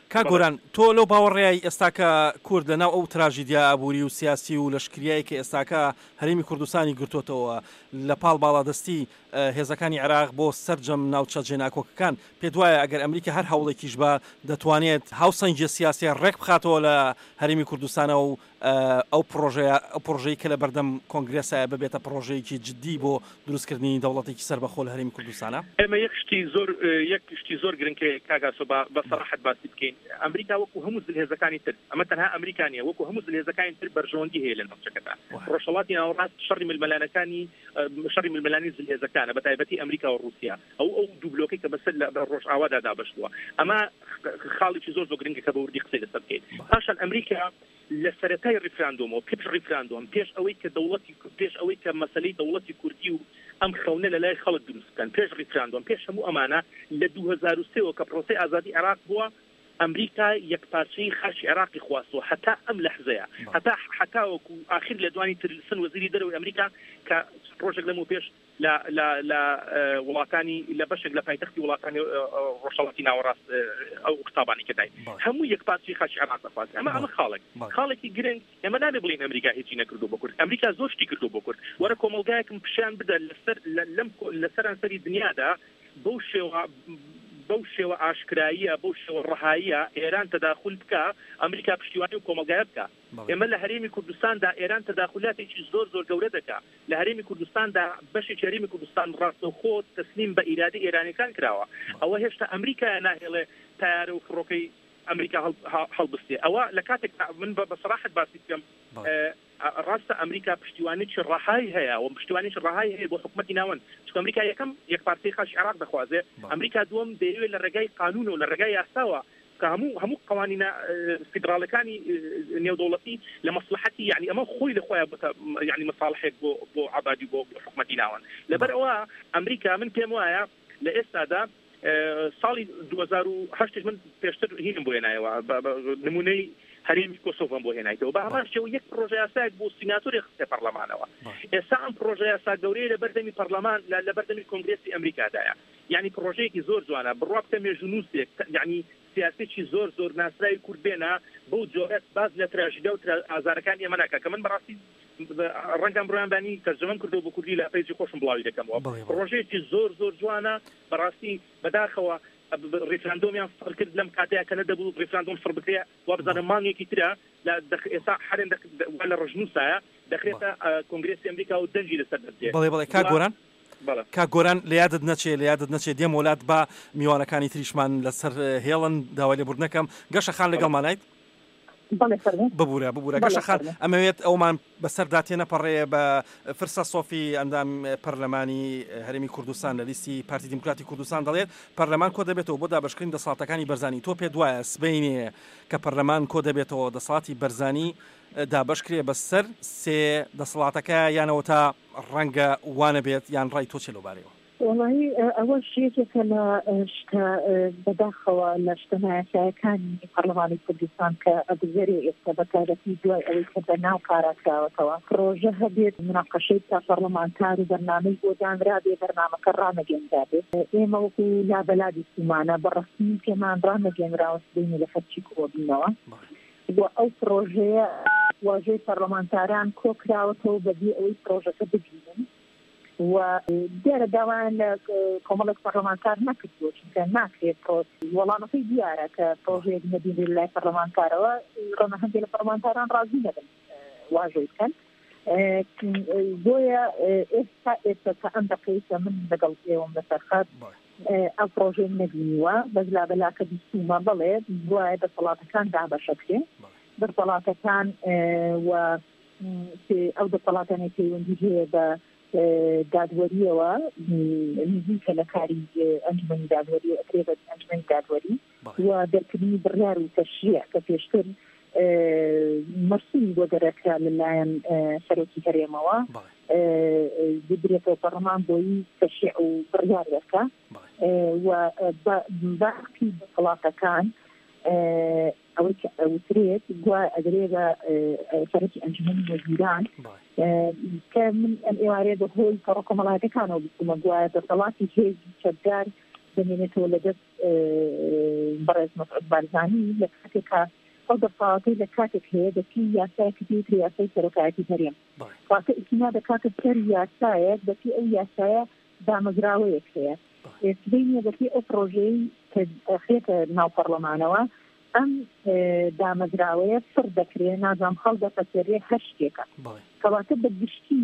کاگۆران تۆ لەو باوەڕێی ئێستا کە کورد لەناو ئەو تراژیدیا ئابووری و سیاسی و لەشکریایی کە ئێستاکە هەرێمی کوردستانی گرتوتەوە لە پاڵ باڵادەستی هێزەکانی عێراق بۆ سەرجەم ناوچە جێناکۆکەکان پێت وایە ئەگەر ئەمریکا هەر هەوڵێکیش بە دەتوانێت هاوسەنگی سیاسی ڕێک بخاتەوە لە هەرێمی کوردستانە و ئەو پرۆژەیە ئەو پرۆژەی کە لە بەردەم کۆنگرێسایە ببێتە پرۆژەیەکی جدی بۆ دروستکردنی دەوڵەتێکی سەربەخۆ لە هەرێمی کوردستانە؟ ئێمە یەک شتی زۆر یەک شتی زۆر گرنگکە کاگاسۆ بە سەراحەت باسی بکەین. ئەمریکا وەکو هەموو هێزەکانی تر، ئەمە تەنها ئەمریکانیە، وەکو هەموو هێزەکانی تر بەرژەوەندی هەیە لە ناوچەکەدا. ڕۆژهەڵاتی ناوەڕاست شەڕی ململانەکانی شەڕی ململانی هێزەکانە بە تایبەتی ئەمریکا و رووسیا ئەو ئەو دوو بلۆکەی کە بەسەر لە ڕۆژئاوادا دابەشتووە. ئەمە خاڵێکی زۆر زۆر گرنگە کە بە وردی قسەی لەسەر بکەین. پاشان ئەمریکا لە سەرەتای ڕیفراندۆمەوە پێش ڕیفراندۆم پێش ئەوەی کە دەوڵەتی پێش ئەوەی کە مەسەلەی دەوڵەتی کوردی و ئەم خەونە لە لای خەڵک دروستکەن پێش ڕیفراندۆم پێش هەموو ئەمانە لە دوو هەزار و سێەوە کە پرۆسەی ئازادی عێراق بووە ئەمریکا یەکپارچەی خەشی عێراقی خواستەوە هەتا ئەم لەحزەیە هەتا هەتا وەکو ئاخر لە دوانی ترلسن وەزیری دەرەوەی ئەمریکا کە ڕۆژێک لەمەوە پێش لە لە لە وڵاتانی لە بەشێک لە پایتەختی وڵاتانی ڕۆژهەڵاتی ناوەڕاست ئەو قسابانی کردای هەموو یەکپارچەی خەشی عێراق دەخواست. ئەمە ئەمە خاڵێک خاڵێکی گرنگ ئێمە نابێ بڵین ئەمریکا هیچی نەکردو بۆ کورد. ئەمریکا زۆر شتی کردو بۆ کورد. وەرە کۆمەلگایەکم پیشیان بدە لەسەر لەم لە سەرانسەری دنیادا بەو شێوە بەو شێوە ئاشکراییە بەو شێوە ڕەهاییە ئێران تەداخل بکە ئەمریکا پشتیوانی و کۆمەلگایە بکە. ئێمە لە هەرێمی کوردستاندا ئێران تەداخلاتێکی زۆر زۆر گەورە دەکا. لە هەرێمی کوردستاندا بەشی هەرێمی کوردستان ڕاستەوخۆ تەسلیم بە ئیرادەی ئێرانیەکان کراوە. ئەوە هێشتا ئەمریکا ناهێڵێ تایارە و فڕۆکەی ئەمریکا هەڵبستێ. ئەوە لە کاتێک من بە سەراحەت باسی بکەم ڕاستە ئەمریکا پشتیوانێکی ڕەهای هەیە و پشتیوانێکی ڕەهای هەیە بۆ حکومەتی ناوەند. چونکە ئەمریکا یەکەم یەکپارچەی خەشی عێراق دەخوازێ، ئەمریکا دووەم دەیەوێت لە ڕێگای قانون و لە ڕێگای یاساوە کە هەموو هەموو قوانینە فیدراڵەکانی نێودەوڵەتی لە مەسلحەتی یعنی ئەمە خۆی لە خۆیان یعنی مەساڵحێک بۆ بۆ عەبادی بۆ حکومەتی ناوەند. لەبەر ئەوە ئەمریکا من پێم وایە لە ئێستادا ساڵی دوو هەزار و هەشت من پێشتر هینم بۆ هێنایەوە نمونەی هەرێمی کۆسۆڤم بۆ هێنایتەوە بە هەمان شێوە یەک پرۆژە یاسایەک بۆ سیناتۆری خستە پەرلەمانەوە. ئێستا ئەم پرۆژە یاسا گەورەی لە بەردەمی پەرلەمان لە بەردەمی کۆنگرێسی ئەمریکادایە. یعنی پرۆژەیەکی زۆر جوانە بڕوا بکە مێژونووسێک یعنی سیاسێکی زۆر زۆر ناسرای کورد بێنە بەو جۆرە باز لە تراژیدە و ئازارەکانی ئێمە ناکە کە من بەڕاستی ڕەنگەم بڕیانبانی تەرجەمەم کردو بە کوردی لە پەیجی خۆشم بڵاوی دەکەمەوە. پرۆژەیەکی زۆر زۆر جوانە بەڕاستی بەداخەوە ریفراندۆمیان فڕ کرد لەم کاتەیە کە نەدەبوو ریفراندۆم فڕ بکرێ وا بزانم مانگێکی ترە لە ئێستا حرێن لە ڕژنووسایە دەخرێتە کۆنگرێسی ئەمریکا و دەنجی لەسەر دەستێت. بەڵێ بەڵێ کاگۆران کاگۆران لە یادت نەچێ لە یادت نەچێ دێم وڵات بە میوانەکانی تریشمان لەسەر هێڵن داوای لێبوردنەکەم. گەشە خان لەگەڵمانایت ببوورە ببوورە گەشە خان ئەمەوێت ئەومان بەسەرداتێنە پەڕێ بە فرسە سۆفی ئەندام پەرلەمانی هەرێمی کوردستان لە لیستی پارتی دیموکراتی کوردستان دەڵێت پەرلەمان کۆ دەبێتەوە بۆ دابەشکردنی دەسەڵاتەکانی بەرزانی. تۆ پێت وایە سبەینێ کە پەرلەمان کۆ دەبێتەوە دەسەڵاتی بەرزانی دابەشکرێ بەسەر سێ دەسەڵاتەکە یانەوە تا ڕەنگە وانە بێت یان ڕای تۆ چێ لەوبارەوە؟ وڵی ئەوە شتێکێکە لە شتە بەداخەوە لە شتە نایاسایەکانی پەرلەمانی کوردستان کە ئەگوزەری ئێستا بەتایبەتی دوای ئەوەی کە بەناو کاراکراوەتەوە پرۆژە هەبێت مناقەشەی تا پەرلەمانتار و بەرنامەی بۆ دانرا بێ بەرنامەکە ڕانەگەنرا بێت. ئێمە وەکو لابەلادی سیمانە بەڕەسمی پێمان ڕانەگەنراوە سبەینی لە خەرچی کۆبینەوە بۆ ئەو پرۆژەیە واژەی پەرلەمانتاران کۆکراوەتەوە بەبێ ئەوەی پرۆژەکە ببینن و دیارە داوایان لە کۆمەڵێک پەرلەمانتار نەکردووە چونکە ناکرێت وەڵامەکەی دیارە کە پرۆژەیەک نەبینێت لای پەرلەمانتارەوە ڕەنە هەندێک لە پەرلەمانتاران ڕازی نەبن واژەی بکەن. بۆیە ئێستا ئێستا کە ئەم دەقەیەکە من لەگەڵ ئێوەم لەسەر خەت ئەو پرۆژەی نەبینیوە بەس لابەلاکە بیستومە بڵێ دوایە دەسەڵاتەکان دابەشەکرێ دەسەڵاتەکان و ئەو دەسەڵاتانەی پەیوەندی هەیە بە دادوەریەوە نزیکە لە کاری ئەنجومەنی دادوەری ئەکرێ بە ئەنجومەنی دادوەری و دەرکردنی بڕیار و تەشریع کە پێشتر مەرسومی بۆ دەرەکرا لەلایەن سەرۆکی هەرێمەوە ببرێتەوە پەرلەمان بۆی تەشریع و بڕیار دەکا و باقی دەسەڵاتەکان ئەوەی کە ئەوترێت گوای ئەگرێ بە سەرۆکی ئەنجومەنی وەزیران کە من ئەم ئێوارەیە بەهۆی پەڕۆکۆمەڵایەتەکانەوە بستومە گوایە دەسەڵاتی هێزی چەکدار دەمێنێتەوە لەدەست بەڕێز مەسعود بارزانی لە کاتێکا ئەو دەسەڵاتەی لە کاتێک هەیە دەچی یاسایەکی دێت یاسای سەرۆکایەتی هەرێم واتە ئیتینا دەکاتە سەر یاسایەک دەچی ئەو یاسایە دامەزراوەیەک هەیە سبەینە دەچی ئەو پرۆژەی کە خێتە ناو پەرلەمانەوە ئەم دامەزراوەیە سڕ دەکرێت نازام خەڵ دەپەسێرێ هەر شتێکە کەواتە بەگشتی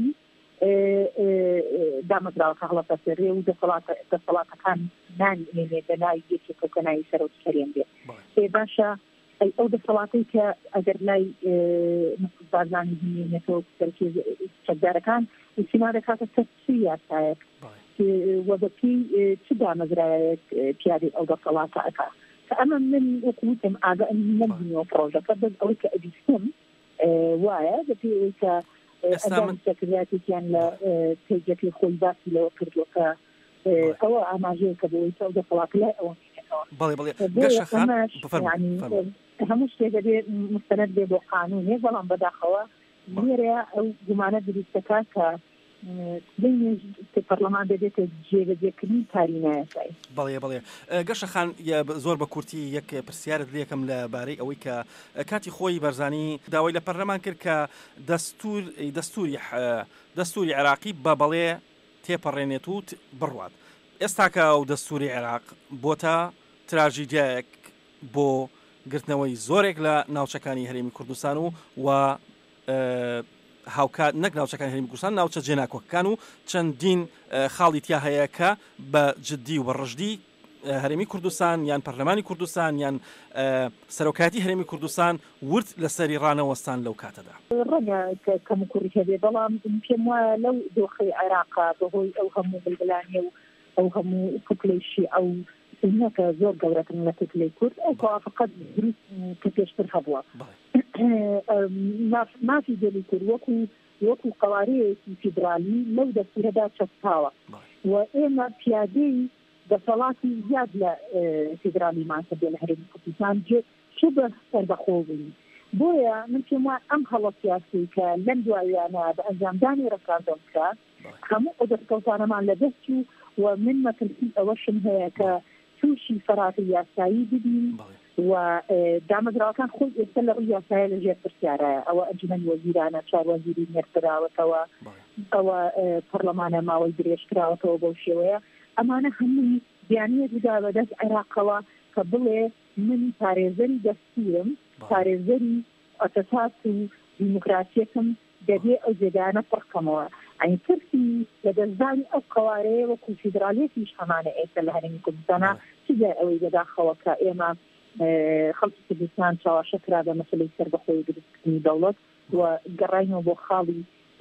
دامەزراوەکە هەڵەپەسێرێ و دەسەڵاتەکان نانێنێتە ناوی یەکێکە کە ناوی سەرۆکی هەرێم بێت پێ باشە ئەو دەسەڵاتەی کە ئەگەر لای مەسعود بارزانی بینێنێتەوە سەرکی چەکدارەکان ئیسینا دەکاتە سەر چی یاسایەک وەبەتی چ دامەزرایەک پیادەی ئەو دەسەڵاتە ئەکا کە ئەمە من وەکوتم ئاگە نەبینەوە پرۆژەکە بەس ئەوەی کە ئەبیستم وایە دەپێ ئەوەی کە ئەدام سەکراتێکیان لە پێیجەکەی خۆی باسی لەوە کردووە کە ئەوە ئاماژەیە کە بۆی ئەو دەسەڵات لای ئەوە بەڵێ بڵێ گەشەخان هەموو شتێک دەبێت مستەنەد بێ بۆ قانونێ بەڵام بەداخەوە لێرە ئەو گومانە دروستەکە کە پەرلەمان دەبێتە جێبەجێکردنی کارینایەسایی بەڵێ بڵێ گەشەخان زۆر بە کورتی یەک پرسیارت لێکم لەبارەی ئەوەی کە کاتی خۆی بەرزانی داوای لە پەرلەمان کرد کە دەستور دەستوری دەستوری عێراقی بە بەڵێ تێپەڕێنێت و بڕوات ئێستا کە ئەو دەستوری عێراق بۆتە تراژیدیایەک بۆ گرتنەوەی زۆرێک لە ناوچەکانی هەرێمی کوردستان و و هاوکات نەک ناوچەکان هەرێمی کوردستان ناوچە جێناکۆکەکان و چەندین خاڵی تیا هەیە کە بە جددی و بە ڕژدی هەرێمی کوردستان یان پەرلەمانی کوردستان یان سەرۆکاتی هەرێمی کوردستان ورد لەسەری ڕانەوەستان لەو کاتەدا ڕەنگە کەم و کوڕی هەبێ بەڵام پێم وایە لەو دۆخەی عێراقا بەهۆی ئەو هەموو بلبلانیە و ئەو هەموو کوکلەیشی ئەو سنەکە زۆر گەورەتر لە کوکلەی کورد ئەو فقط دروست کە پێشتر هەبووە مافی دێلی کورد وەکو وەکو قوارەیەکی فیدرالی لەو دەستورەدا چەسپاوە و ئێمە پیادەی دەسەڵاتی زیاد لە فیدرالی ماسە بێ لە هەرێمی کوردستان چ بە سەربەخۆ بووین بۆیە من پێم وایە ئەم هەڵە سیاسی کە لەم دواییانە بە ئەنجامدانی ڕەفراندۆم کرا هەموو ئەو دەستکەوتانەمان لەدەست و و من مەترسی ئەوەشم هەیە کە تووشی فەراتی یاسایی ببین و دامەزراوەکان خۆی ئێستا لە ڕووی یاسایە لەژێر پرسیارایە ئەوە ئەنجومەن وەزیرانە چوار وەزیری نێردراوەتەوە ئەوە پەرلەمانە ماوەی درێژکراوەتەوە بەو شێوەیە ئەمانە هەمووی بیانیە دودا بەدەست عێراقەوە کە بڵێ من پارێزەری دەستورم پارێزەری ئەساسات و دیموکراسیەکەم دەبێ ئەو جێگانە پڕکەمەوە ئەین ترسی لە دەستدانی ئەو قوارەیە وەکو فیدرالیەتیش هەمانە ئێستا لە هەرێمی کوردستانە چجا ئەوەی دەداخەوە کە ئێمە خەڵکی کوردستان چاوەشە کرا بە مەسەلەی سەربەخۆی دروستکردنی دەوڵەت و گەڕاینەوە بۆ خاڵی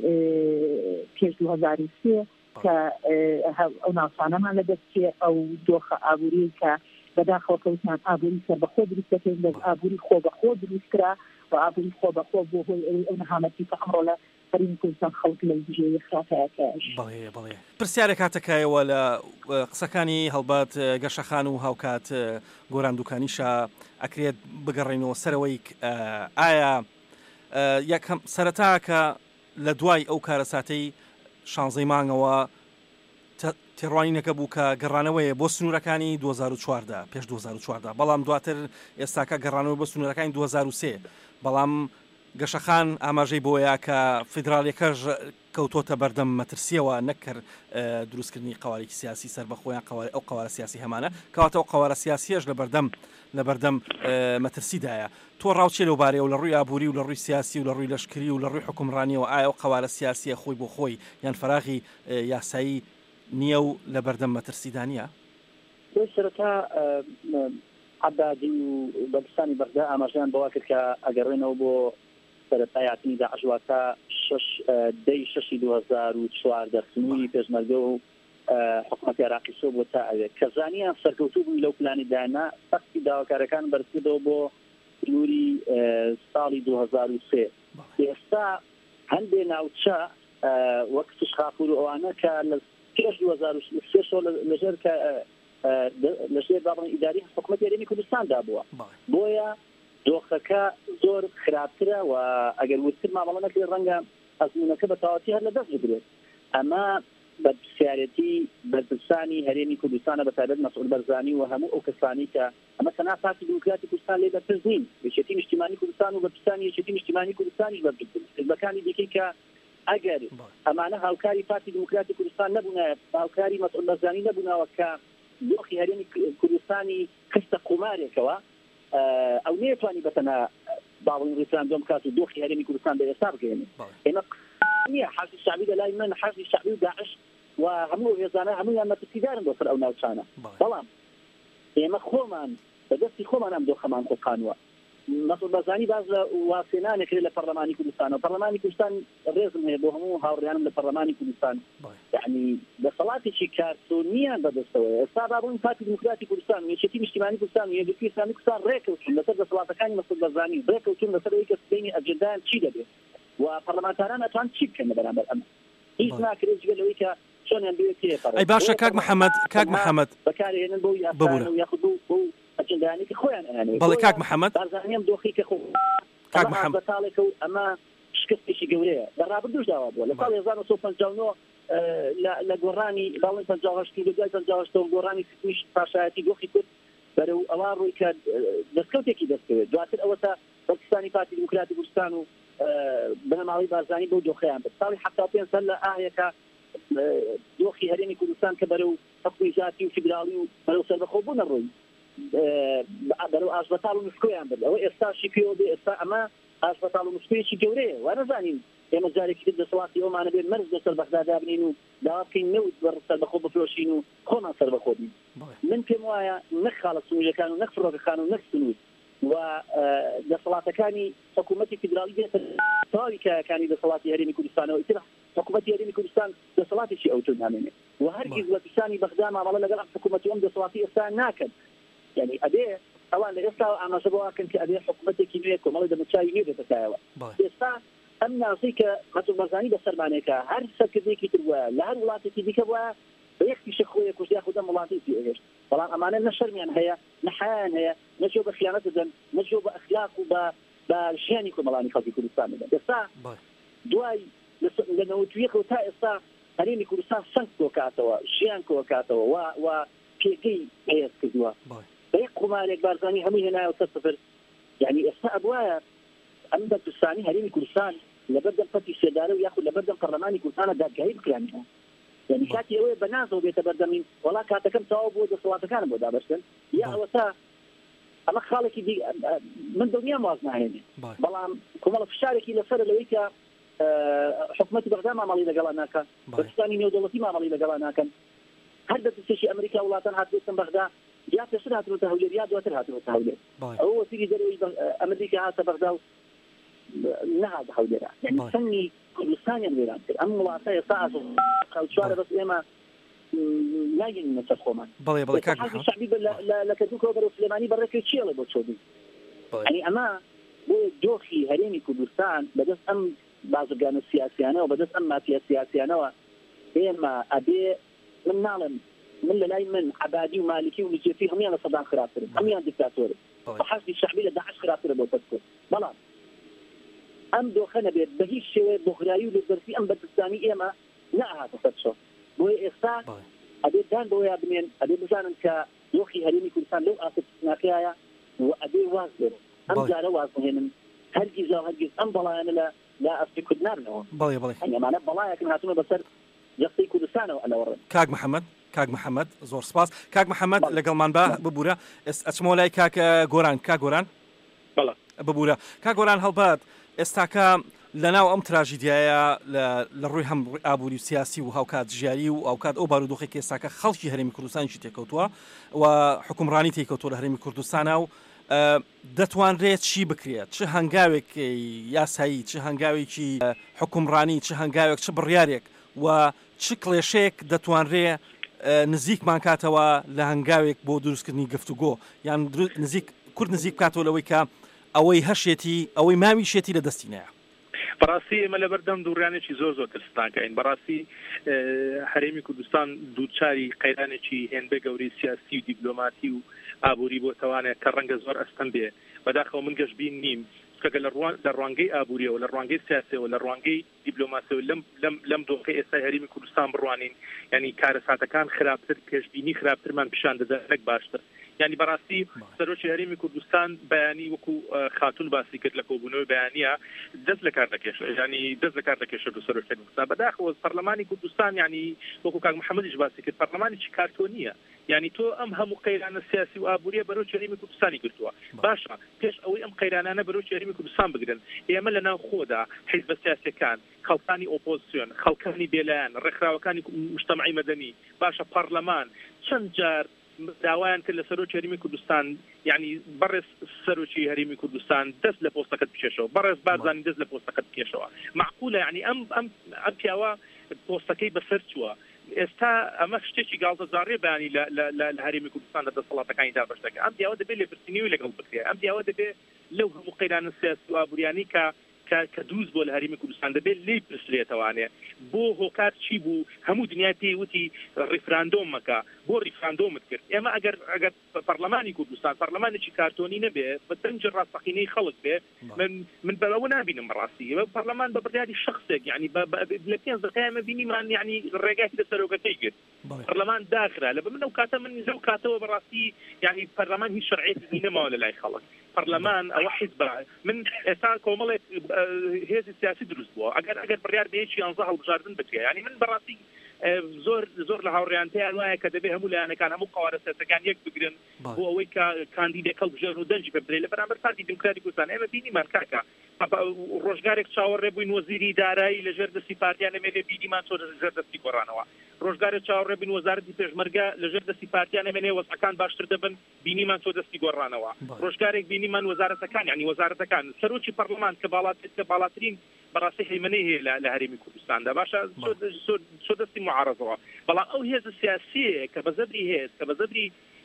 پێش دوو هەزار و سێ کە ئەو ناوچانەمان لەدەستێ ئەو دۆخە ئابووری کە بەداخەوە کەوتمان ئابووری سەربەخۆ دروستەکەین لە ئابووری خۆبەخۆ دروستکرا و ئابووری خۆبەخۆ بۆ هۆی ئەو نەهامەتی کە ئەمڕۆ لە هەرێمی کوردستان خەڵک لە دژەیە خراپەیەکەش بەڵێ بەڵێ پرسیارێک هاتەکایەوە لە قسەکانی هەڵبات گەشەخان و هاوکات گۆراندووکانیشە ئەکرێت بگەڕێنەوە سەرەوەی ئایا یەکەم سەرەتاکە لە دوای ئەو کارە ساتەی شانزەی مانگەوە تێڕوانینەکە بوو کە گەڕانەوەیە بۆ سنوورەکانی دوو هەزار و چواردا پێش دوو هەزار و چواردا بەڵام دواتر ئێستاکە گەڕانەوە بۆ سنوورەکانی دوو هەزار و سێ بەڵام گەشەخان ئاماژەی بۆیە کە فیدراڵیەکەش کەوتۆتە بەردەم مەترسیەوە نەکرد دروستکردنی قوارێکی سیاسی سەربەخۆیان ئەو قوارە سیاسی هەمانە کەواتە ئەو قوارە سیاسیەش لە بەردەم لە بەردەم مەترسیدایە تۆ ڕاوچێ لەو بارەیە و لە ڕووی ئابووری و لە ڕووی سیاسی و لە ڕووی لەشکری و لە ڕووی حکومڕانیەوە ئایا ئەو قوارە سیاسیە خۆی بۆ خۆی یان فەراغی یاسایی نییە و لە بەردەم مەترسیدانە سەرەتا عەبادی و بەرزستانی بەغدا ئاماژیان بەوا کرد کە ئەگەڕێنەوە بۆ سەرەتایەتنی داعشواکە شش دەی شەشی دوو هەزار و چواردە سنووری پێشمەرگە و حکوومەتی عێراقی سۆ بۆ تا ئەوێت کە زانیان سەرکەوتوو بووی لەو پلانی دانا سەختی داواکارەکان بەرزکردەوە بۆ سنووری ساڵی دوو هەزار و سێ ئێستا هەندێ ناوچە وەک سوشخاپور و ئەوانە کە لە پێش دوو هەزار و سێ لەژێر کە لەژێر باڵی ئیداری حکوومەتی هەرێمی کوردستاندا بووە بۆیە دۆخەکە زۆر خراپترە و ئەگەر وتر مامەڵە نەکرێت ڕەنگە ئەزمونەکە بە تەواوەتی هەر لە دەست بگرێت ئەمە بەرپرسیارەتی بەرپرسانی هەرێمی کوردستانە بەتایبەت مەسئول بەرزانی و هەموو ئەو کەسانی کە ئەمە تەنها پارتی دیموکراتی کوردستان لێ بەرپرس نین، یەکێتی نیشتیمانی کوردستان و بەرپرسانی یەکێتی نیشتیمانی کوردستانیش بەرپرس حزبەکانی دیکەی کە ئەگەر ئەمانە هاوکاری پارتی دیموکراتی کوردستان نەبوونایە، هاوکاری مەسئول بەرزانی نەبوونەوە کە دۆخی هەرێمی کوردستانی خستە قومارێکەوە، ئەو نێتوانی بەتەنها باڵین ڕیفراندۆم کات و دۆخی هەرێمی کوردستان بە ئێستا بگەێنێ. ئێمە نییە حەزی شعبی لەلای من، حەزی شعبی و داعش و هەموو هێزانە هەمویان مەترسیدارن بۆ سەر ئەو ناوچانە، بەڵام ئێمە خۆمان بەدەستی خۆمان ئەم دۆخەمان قوقانوە. مەسئول بەرزانی باز لە واسێنانێکرێت لە پەرلەمانی کوردستان و پەرلەمانی کوردستان ڕێزم هەیە بۆ هەموو هاوڕێیانم لە پەرلەمانی کوردستان، یعنی دەسەڵاتێکی کارتۆنیان بەدەستەوەی ئێستا بابوون پارتی دیموکراتی کوردستان و یەکێتی نیشتیمانی کوردستان و یەکێتی ئیسلامی کوردستان ڕێکەوتون لەسەر دەسەڵاتەکانی مەسئول بەرزانی، ڕێکەوتون لەسەر ئەوەی کە سبەینی ئەجەندایان چی دەبێت و پەرلەمانتاران ئەتوان چی بکەن لە بەرامبەر ئەمە. هیچ ناکرێت جگە لەوەی کە چۆنیان بوێت تێپەڕێت. ئەی باشە کاک محەممەد، کاک محەممەد بەکارهێنن بۆ یاسان و یاخود بۆ ئەجەندایانی کە خۆیان ئەنانێت. بەڵێ کاک محەممەد بەرزانیم دۆخی کە خۆ کاک محەممەد بەتاڵێکە و ئەمە شکستێکی گەورەیە لە ڕابردووش داوا بووە لە ساڵ هەزار و سەد و پەنجاو و نۆ لە گۆڕانی باڵی پەنجاو و هەشت و دوای پەنجاو و هەشت گۆڕانی سیستمیش پاشایەتی دۆخی کورد بەرەو ئەوە ڕووی کە دەستکەوتێکی دەستکەوێت. دواتر ئەوەتە پاکستانی پارتی دیموکراتی کوردستان و بنەماڵی بارزانی بەو دۆخەیان بێت. ساڵی حەفتا و پێنج سەد لە ئاهەیەکە دۆخی هەرێمی کوردستان کە بەرەو حکومی ذاتی و فیدراڵی و بەرەو سەربەخۆبوونە ڕووی بەرەو ئاشبەتاڵ و نسکۆیان بێت. ئەوە ئێستاشی پێوە بێ ئێستا ئەمە ئاشبەتاڵ و نسکۆیەکی گەورەیە وا نەزانین ئێمە جارێکی تر دەسەڵاتی ئەومانە بێت مەرج لەسەر بەغدا بنین و داوا بکەین نەوت بەر سەربەخۆ بفرۆشین و خۆمان سەربەخۆ بین. من پێم وایە نەک خاڵە سنوورەکان و نەک فڕۆکەکان و نەک سنوور و دەسەڵاتەکانی حکوومەتی فیدراڵی بێتە تەواوی کایەکانی دەسەڵاتی هەرێمی کوردستانەوە. ئیتر حکوومەتی هەرێمی کوردستان دەسەڵاتێکی ئەوتۆ نامێنێت و هەرگیز وەرپرسانی بەغدا مامەڵە لەگەڵ حکوومەتی ئەم دەسەڵاتی ئێستا ناکەن. یعنی ئەبێ ئەوان لە ئێستا ئاماژە بۆواکەن کە ئەبێ حکوومەتێکی نوێ کۆمەڵی دەمەچاوی نوێ بێتەکایەوە. ئێستا ئەم ناسەی کە مەسئول بەرزانی بەسەرمانێکە هەر سەرکردێکی تر وایە لە هەر وڵاتێکی دیکە وایە بە یەکتیشە خۆیە کوژیا خودە وڵاتێکی ئێهێشت، بەڵام ئەمانە نە شەرمیان هەیە نە حەیان هەیە نەچۆ بە خیانەت دەدەن نەچۆ بە ئەخلاق و بە بە ژیانی کۆمەڵانی خەڵکی کوردستان دەدەن. ئێستا دوای لە نەوەتویەکەوە تا ئێستا هەرێمی کوردستان سەنگ کۆکاتەوە ژیان کۆکاتەوە و و پێگەی هەیەت کردووە بە یەک قومارێک بارزانی هەمووی هێنایەوە سەر سەفر. یعنی ئێستا ئەبوایە ئەم بەرپرسانی هەرێمی کوردستان لەبەردەم پەتی سێدارە و یاخود لەبەردەم پەرلەمانی کوردستانە دادگایی بکرانیەوە. یعنی کاتی ئەوەیە بەنازەوە بێتە بەردەمین وڵا کاتەکەم تەواو بۆ دەسەڵاتەکانم بۆ دابەستن یا ئەوە تا ئەمە خاڵێکی من دڵنیام واز ناهێنێ، بەڵام کۆمەڵە فشارێکی لەسەر لەوەی کە حکوومەتی بەغدا مامەڵی لەگەڵا ناکە، پاکستانی نێودەوڵەتی مامەڵی لەگەڵا ناکەن، هەر دەستێکی ئەمریکا وڵاتان هاتوێتن بەغدا یا پێشتر هاتوێتە هەولێر یا دواتر هاتوێتە هەولێر. ئەوە وەسیلی دەرەوەی ئەمریکا هاتە بەغدا و نەهاتە هەولێرە. یعنی سەنگی کوردستانیان وێران کرد. ئەم وڵاتە ئێستا خەڵچوارە بەس ئێمە ناگەینە سەر خۆمان. بەڵێ بەڵێ کاک حەزی شەعبی لە کەدووکەوە بەرەو سلێمانی بەڕێکەوە چیەڵێ بۆ چۆبی. یعنی ئەمە بۆ دۆخی هەرێمی کوردستان بەدەست ئەم بازرگانە سیاسیانەوە بەدەست ئەم مافیا سیاسیانەوە ئێمە ئەبێ من ناڵم من لەلای من عەبادی و مالکی و نجێفی هەمویان لە سەدام خراپترن، هەمویان دیکتاتۆرن. حەزی شەعبی لە داعش خراپترە بۆ تەسکرد. بەڵام ئەم دۆخە نەبێت بە هیچ شێوەیە بۆخرایی و لەبەرسی ئەم بەرپرسانی ئێمە نەهاتە سەرچۆ. بۆیە ئێستا ئەبێ دان بۆیە بمێن ئەبێ بزانن کە دۆخی هەرێمی کوردستان لەو ئاسەناکەیە و ئەبێ واز بێت ئەم جارە واز بهێنن هەرگیز و هەرگیز ئەم بەڵایانە لە لا ئەستی کورد نارنەوە. بەڵێ بەڵێ ئەمانە بەڵایەکن هاتوونە بەسەر جەستەی کوردستانەوە ئەلەوەڕێن. کاک محەممەد کاک محەممەد زۆر سپاس. کاک محەممەد لەگەڵمان با ببوورە ئەچمەوە لای کاک گۆران. کاک گۆران ببوورە. کاک گۆران هەڵبات ئێستاکە لەناو ئەم تراژیدیایە لە ڕووی هەم ئابووری و سیاسی و هاوکات ژیاری و ئەوکات ئەو بارودۆخێکی ئێستاکە خەڵکی هەرێمی کوردستانیشی تێکەوتووە و حکومڕانی تێکەوتووە لە هەرێمی کوردستانە و دەتوانرێت چی بکرێت، چه هەنگاوێک یاسایی، چه هەنگاوێکی حکومڕانی، چه هەنگاوێک چه بڕیارێک و چ کڵێشەیەک دەتوانرێ نزیکمان کاتەوە لە هەنگاوێک بۆ دروستکردنی گفتوگۆ یان نزیک کورد نزیک بکاتەوە لەوەی کە ئەوەی هەشێتی ئەوەی ماویشێتی لە دەستی نایە. بەڕاستی ئێمە لە بەردەم دوورانێکی زۆر زۆر ترسناکەین. بەڕاستی هەرێمی کوردستان دووچاری قەیرانێکی هێندە گەورەی سیاسی و دیپلۆماتی و ئابووری بۆ تەوانێت کە ڕەنگە زۆر ئەستەم بێ. بەداخەوە من گەشتبین نیم کەگە لە ڕوانگەی ئابوووریەوە لە ڕوانگەی سیاسەوە لە ڕوانگەی دیبلۆماسیەوە لەم لەم دۆخی ئێستا هەرێمی کوردستان بڕوانین ینی کارەساتەکان خراپتر پێشبینی خراپترمان پیشان دەدات باشتر ینی بەڕاستی سەرۆکی هەرێمی کوردستان بەیانی وەکو خاتون باسی کرد لە کۆبوونەوەی بەیانیە دەست لە کار دەکێشێت ینی دەست لە کار دەکێشێت و سەرۆکی کوردستان بەداخەوە پەرلەمانی کوردستان ینی وەکو کاک محەممەدیش باسی کرد پەرلەمانێکی کارتۆ نییە ینی تۆ ئەم هەموو قەیرانە سیاسی و ئابووریە بەرەو هەرێمی کوردستانی گرتووە باشە پێش ئەوەی ئەم قەیرانانە بەرەو هەرێمی کوردستان بگرن ئێمە لەناو خۆدا حیزبە سیاسیەکان خەڵکانی ئۆپۆزیسیۆن خەڵکانی بێلایەن ڕێکخراوەکانی مجتەمەعی مەدەنی باشە پەرلەمان چەند جار داوایان کرد لە سەرۆکی هەرێمی کوردستان یعنی بەڕێز سەرۆکی هەرێمی کوردستان دەست لە پۆستەکەت بکێشەوە بەڕێز بارزانی دەست لە پۆستەکەت بکێشەوە معقولە یعنی ئەم ئەم ئەم پیاوە پۆستەکەی بەسەر چووە ئێستا ئەمە شتێکی گاڵتەجارڕێ بەیانی لە هەرێمی کوردستان لە دەسەڵاتەکانی دابەش دەکات ئەم پیاوە دەبێت لێپرسینەوەی لەگەڵ بکرێت ئەم پیاوە دەبێت لەو هەموو قەیرانە سیاسی و ئابووریانی کە کە دووز بۆ لە هەرێمی کوردستان دەبێت لێی پرسرێتەوانێ بۆ هۆکار چی بوو هەموو دنیا پێی وتی ڕیفراندۆم مەکە بۆ ڕیفراندۆمت کرد ئێمە ئەگەر ئەگەر پەرلەمانی کوردستان پەرلەمانێکی کارتۆنی نەبێت بە دەنج ڕاستەقینەی خەڵک بێ من من بەوە نابینم ڕاستی پەرلەمان بە بڕیاری شخصێک یعنی لە پێنج دقەیە بینیمان یعنی ڕێگای لە سەرۆکەکەی کرد پەرلەمان داخرا لە من ئەو کاتە من لەو کاتەوە بەڕاستی یعنی پەرلەمان هیچ شەرعیەتی نەماوە لە لای خەڵک پەرلەمان ئەوە حیزب من ئێستا کۆمەڵێک هێزی سیاسی دروست بووە ئەگەر ئەگەر بڕیار بەیەکی یانزە هەڵبژاردن بکرێ ینی من بەڕاستی زۆر زۆر لە هاوڕێیان پێیان وایە کە دەبێت هەموو لایەنەکان هەموو قوارە سیاسەکان یەک بگرن بۆ ئەوەی کە کاندیدێک هەڵبژێن و دەنجی پێ بدرێت لە بەرامبەر پارتی دیموکراتی کوردستان ئێمە بینیمان کاکە ڕۆژگارێک چاوەڕێ بووین وەزیری دارایی لە ژێردەستی پارتیان ئەمێنێ بینیمان چۆن لە ژێردەستی گۆڕانەوە ڕۆژگارێک چاوەڕێ بووین وەزارەتی پێشمەرگە لە ژێردەستی پارتیان ئەمێنێ وەزعەکان باشتر دەبن بینیمان چۆن دەستی گۆڕانەوە ڕۆژگارێک بینیمان وەزارەتەکان یعنی وەزارەتەکان سەرۆکی پەرلەمان کە باڵاتر باڵاترین بەڕاستی هەیمەنەی هەیە لە هەرێمی کوردستاندا باشە چۆ دەستی معارەزەوە بەڵام ئەو هێزە سیاسیە کە بە زەبری هێز کە بە زەبری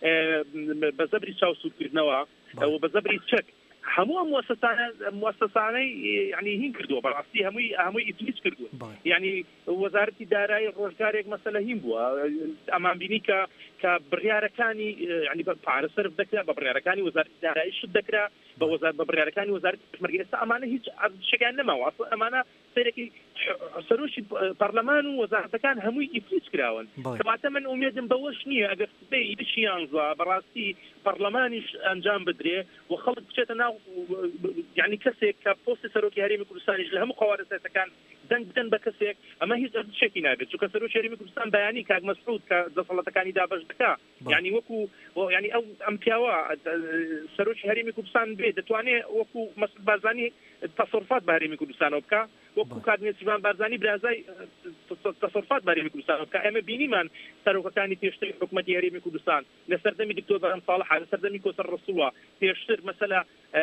بە زەبری چاوسوودکردنەوە و بە زەبری چەک هەموو مؤسسانە مؤسسانەی یعنی هین کردووە بەڕاستی هەمووی هەمووی ئیفلیس کردووە یعنی وەزارەتی دارایی ڕۆژگارێک مەسەلە هین بووە ئەمان بینی کە کە بڕیارەکانی یعنی پارە سەرف دەکرا بە بڕیارەکانی وەزارەتی دارایی شت دەکرا بە وەزارەت بە بڕیارەکانی وەزارەتی پێشمەرگە ئێستا ئەمانە هیچ شتێکیان نەماوە ئەمانە سەرێکی سەرۆکی پەرلەمان و وەزارەتەکان هەمووی ئیفلیس کراون کەواتە من ئومێدم بەوەش نییە ئەگەر سبەی بچیانزا بەڕاستی پەرلەمانیش ئەنجام بدرێ و خەڵک بچێتە ناو یعنی کەسێک کە پۆستی سەرۆکی هەرێمی کوردستانیش لە هەموو قوارە سیاسەکان دەنگ بدەن بە کەسێک ئەمە هیچ شتێکی نابێت چونکە سەرۆکی هەرێمی کوردستان بەیانی کاک مەسعود کە دەسەڵاتەکانی دابەش دەکا یعنی وەکو یعنی ئەو ئەم پیاوە سەرۆکی هەرێمی کوردستان بێ دەتوانێت وەکو مەسعود بارزانی تەسەڕوفات بە هەرێمی کوردستانەوە بکە وەکو کاک سیڤان بارزانی برازای تەسەڕوفات بە هەرێمی کوردستانەوە بکە ئێمە بینیمان سەرۆکەکانی پێشتری حکوومەتی هەرێمی کوردستان لە سەردەمی دکتۆر بەرهەم ساڵح لە سەردەمی کۆسەر ڕەسوڵە پێشتر مەسەلا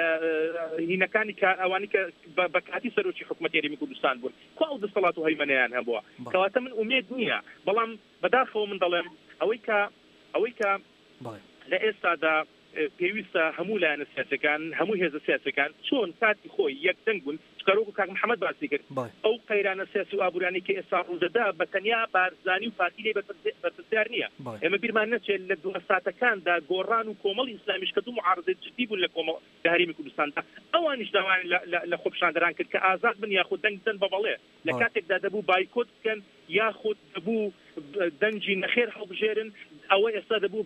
هینەکانی کە ئەوانی کە بە کاتی سەرۆکی حکوومەتی هەرێمی کوردستان بوون کو ئەو دەسەڵات و هەیمەنەیان هەبووە کەواتە من ئومێد نییە بەڵام بەداخەوە من دەڵێم ئەوەی کە ئەوەی کە لە ئێستادا پێویستە هەموو لایەنە سیاسەکان هەموو هێزە سیاسەکان چۆن کاتی خۆی یەکدەنگ بوون چکارۆک کاک محەممەد باسی کرد ئەو قەیرانە سیاسی و ئابوورانی کە ئێستا ڕوودەدا بە تەنیا بارزانی و پارتی لێ بەرپرسیار نییە ئێمە بیرمان نەچێت لە دووەساتەکاندا گۆڕان و کۆمەڵی ئیسلامیش کە دوو معارضەی جدی بوون لە کۆمەڵ لە هەرێمی کوردستاندا ئەوانیش داوان لە خۆپیشاندەران کرد کە ئازاد بن یاخود دەنگ بدەن بە بەڵێ لە کاتێکدا دەبوو بایکۆت بکەن یاخود دەبوو دەنجی نەخێر هەڵبژێرن ئەوە ئێستا دەبوو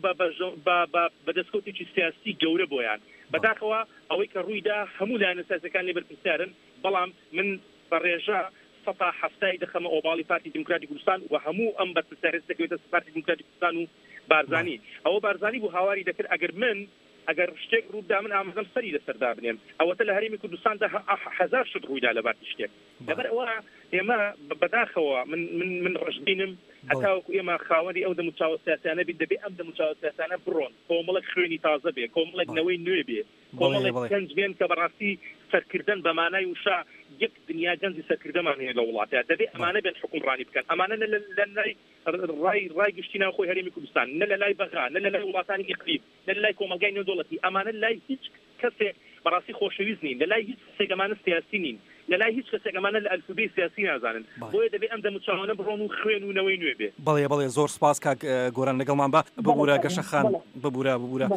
بە دەستکەوتێکی سیاسی گەورە بۆیان بەداخەوە ئەوەی کە ڕوویدا هەموو لایەنە سیاسەکان لێ بەرپرسیارن بەڵام من بەڕێژە سەتا هەفتای دەخەمە ئۆباڵی پارتی دیموکراتی کوردستان و هەموو ئەم بەرپرسیارەت دەکەوێتە پارتی دیموکراتی کوردستان و بارزانی ئەوە بارزانی بوو هاواری دەکرد ئەگەر من ئەگەر شتێک ڕوودا من ئامادەم سەری لەسەردا بنێم ئەوەتە لە هەرێمی کوردستاندا هەزار شت ڕوویدا لە بارتی شتێک لەبەر ئەوە ئێمە بەداخەوە من من من ڕژبینم هەتاوەکو ئێمە خاوەنی ئەو دەموچاوە سیاسیانە بێت دەبێت ئەم دەموچاوە سیاسیانە بڕۆن کۆمەڵێک خوێنی تازە بێ کۆمەڵێک نەوەی نوێ بێ کۆمەڵێک گەنج بێن کە بەڕاستی سەرکردن بە مانای وشا یەک دنیا گەنجی سەرکردەمان هەیە لە وڵاتەیە دەبێت ئەمانە بێت حکومڕانی بکەن ئەمانە لە لای ڕای ڕای گشتی ناوخۆی هەرێمی کوردستان نە لە لای بەغا نە لە لای وڵاتانی ئیقلیم نە لە لای کۆمەلگای نێودەوڵەتی ئەمانە لای هیچ کەسێک بەڕاستی خۆشەویست نین لە لای هیچ کەسێک ئەمانە سیاسی نین لە لای هیچ کەسێک ئەمانە لە ئەلفوبێ سیاسی نازانن بۆیە دەبێت ئەم دەموچاوانە بڕۆن و خوێن و نەوەی نوێ بێ. بەڵێ بەڵێ زۆر سپاس کاک گۆران لەگەڵمان بە ببوورە گەشەخان ببوورە ببوورە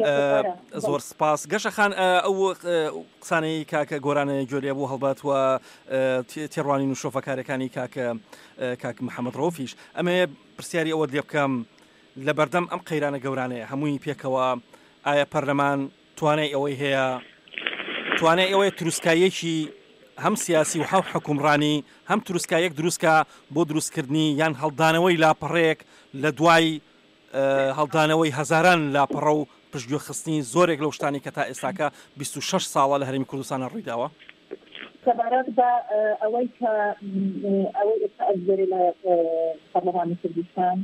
زۆر سپاس گەشەخان. ئەو قسانەی کاکە گۆرانە گوێلێ بوو هەڵبات و تێڕوانین و شۆفەکارەکانی کاکە کاک محەممەد ڕۆفیش ئەمێ پرسیاری ئەوە لێ بکەم لە بەردەم ئەم قەیرانە گەورانەیە هەمووی پێکەوە ئایا پەرلەمان توانای ئەوەی هەیە توانای ئەوەیە تروسکایەکی هەم سیاسی و حەو حکومڕانی هەم تروسکایەک دروستکە بۆ دروستکردنی یان هەڵدانەوەی لاپەڕەیەک لە دوای هەڵدانەوەی هەزاران لاپەڕە و پشتگوێ خستنی زۆرێک لەو شتانی کە تا ئێستاکە بیست و شەش ساڵە لە هەرێمی کوردستانە ڕوویداوە. سەبارەت بە ئەوەی کە ئەوەی ئێستا ئەزێری لە پەرلەمانی کوردستان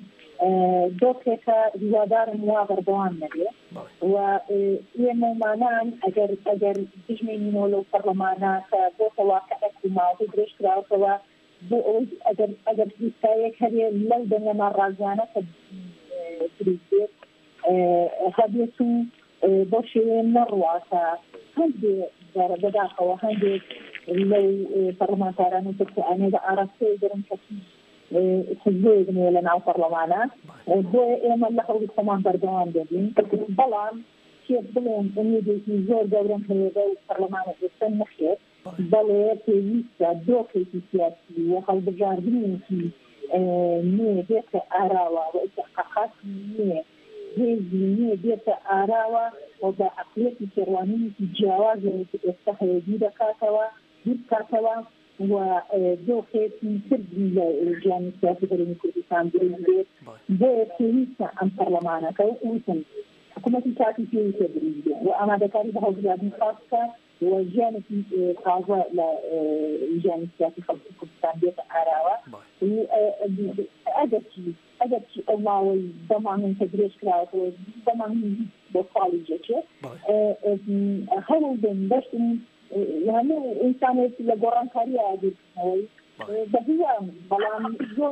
دۆکێکە هیوادارم وا بەردەوام نەبێ و ئێمەمانان ئەگەر ئەگەر دژمێنینەوە لەو پەرلەمانە کە بۆتەوە کە ئەکوماڵی درێژ کراوەوە بۆ ئەوەی ئەگەر ئەگەر دوستایەک هەبێ لەو دەنگەما ڕازانە کە دروست بێت هەبێت و بۆ شێوێ نەڕواتە هەندێک بەداخەوە هەندێک لەو پەرلەمانتارانی ترکیانێ بە ئاراستەی گەرم کەسی حزبێک نوێ لە ناو پەرلەمانە بۆیە ئێمە لە هەوڵی خۆمان بەردەوام دەبین بەڵام پێ بڵێن ئومێدێکی زۆر گەورەم هەیە و پەرلەمانە ئێستا نەخێت بەڵێ پێویستە دۆکێکی سیاسی و هەڵبژاردنێکی نوێ بێتە ئاراوە و ئیتحقاقاتی نوێ هێزی نوێ بێتە ئاراوە و بە عەقڵیەتی تێڕوانینێکی جیاوازێکی ئێستا هەیە بیر دەکاتەوە بیر بکاتەوە و دۆخێتی تردی لە ژیانی سیاسی هەرێمی کوردستان دروست بێت بۆیە پێویستە ئەم پەرلەمانەکە وتم حکوومەتی کاتی پێویستە دروست بێت و ئامادەکاری بە هەڵبژاردنی خاص بکات و ژیانێکی تازە لە ژیانی سیاسی خەڵکی کوردستان بێتە ئاراوە ئەگەرچی ئەگەرچی ئەو ماوەی دەمانن کە درێژ کراوەتەوە دەمانین بۆ ساڵی جێچێت هەوڵ بن بەشن هەموو ئینسانێکی لە گۆڕانکاری ئاگرکردنەوەی بەهیوان بەڵام زۆر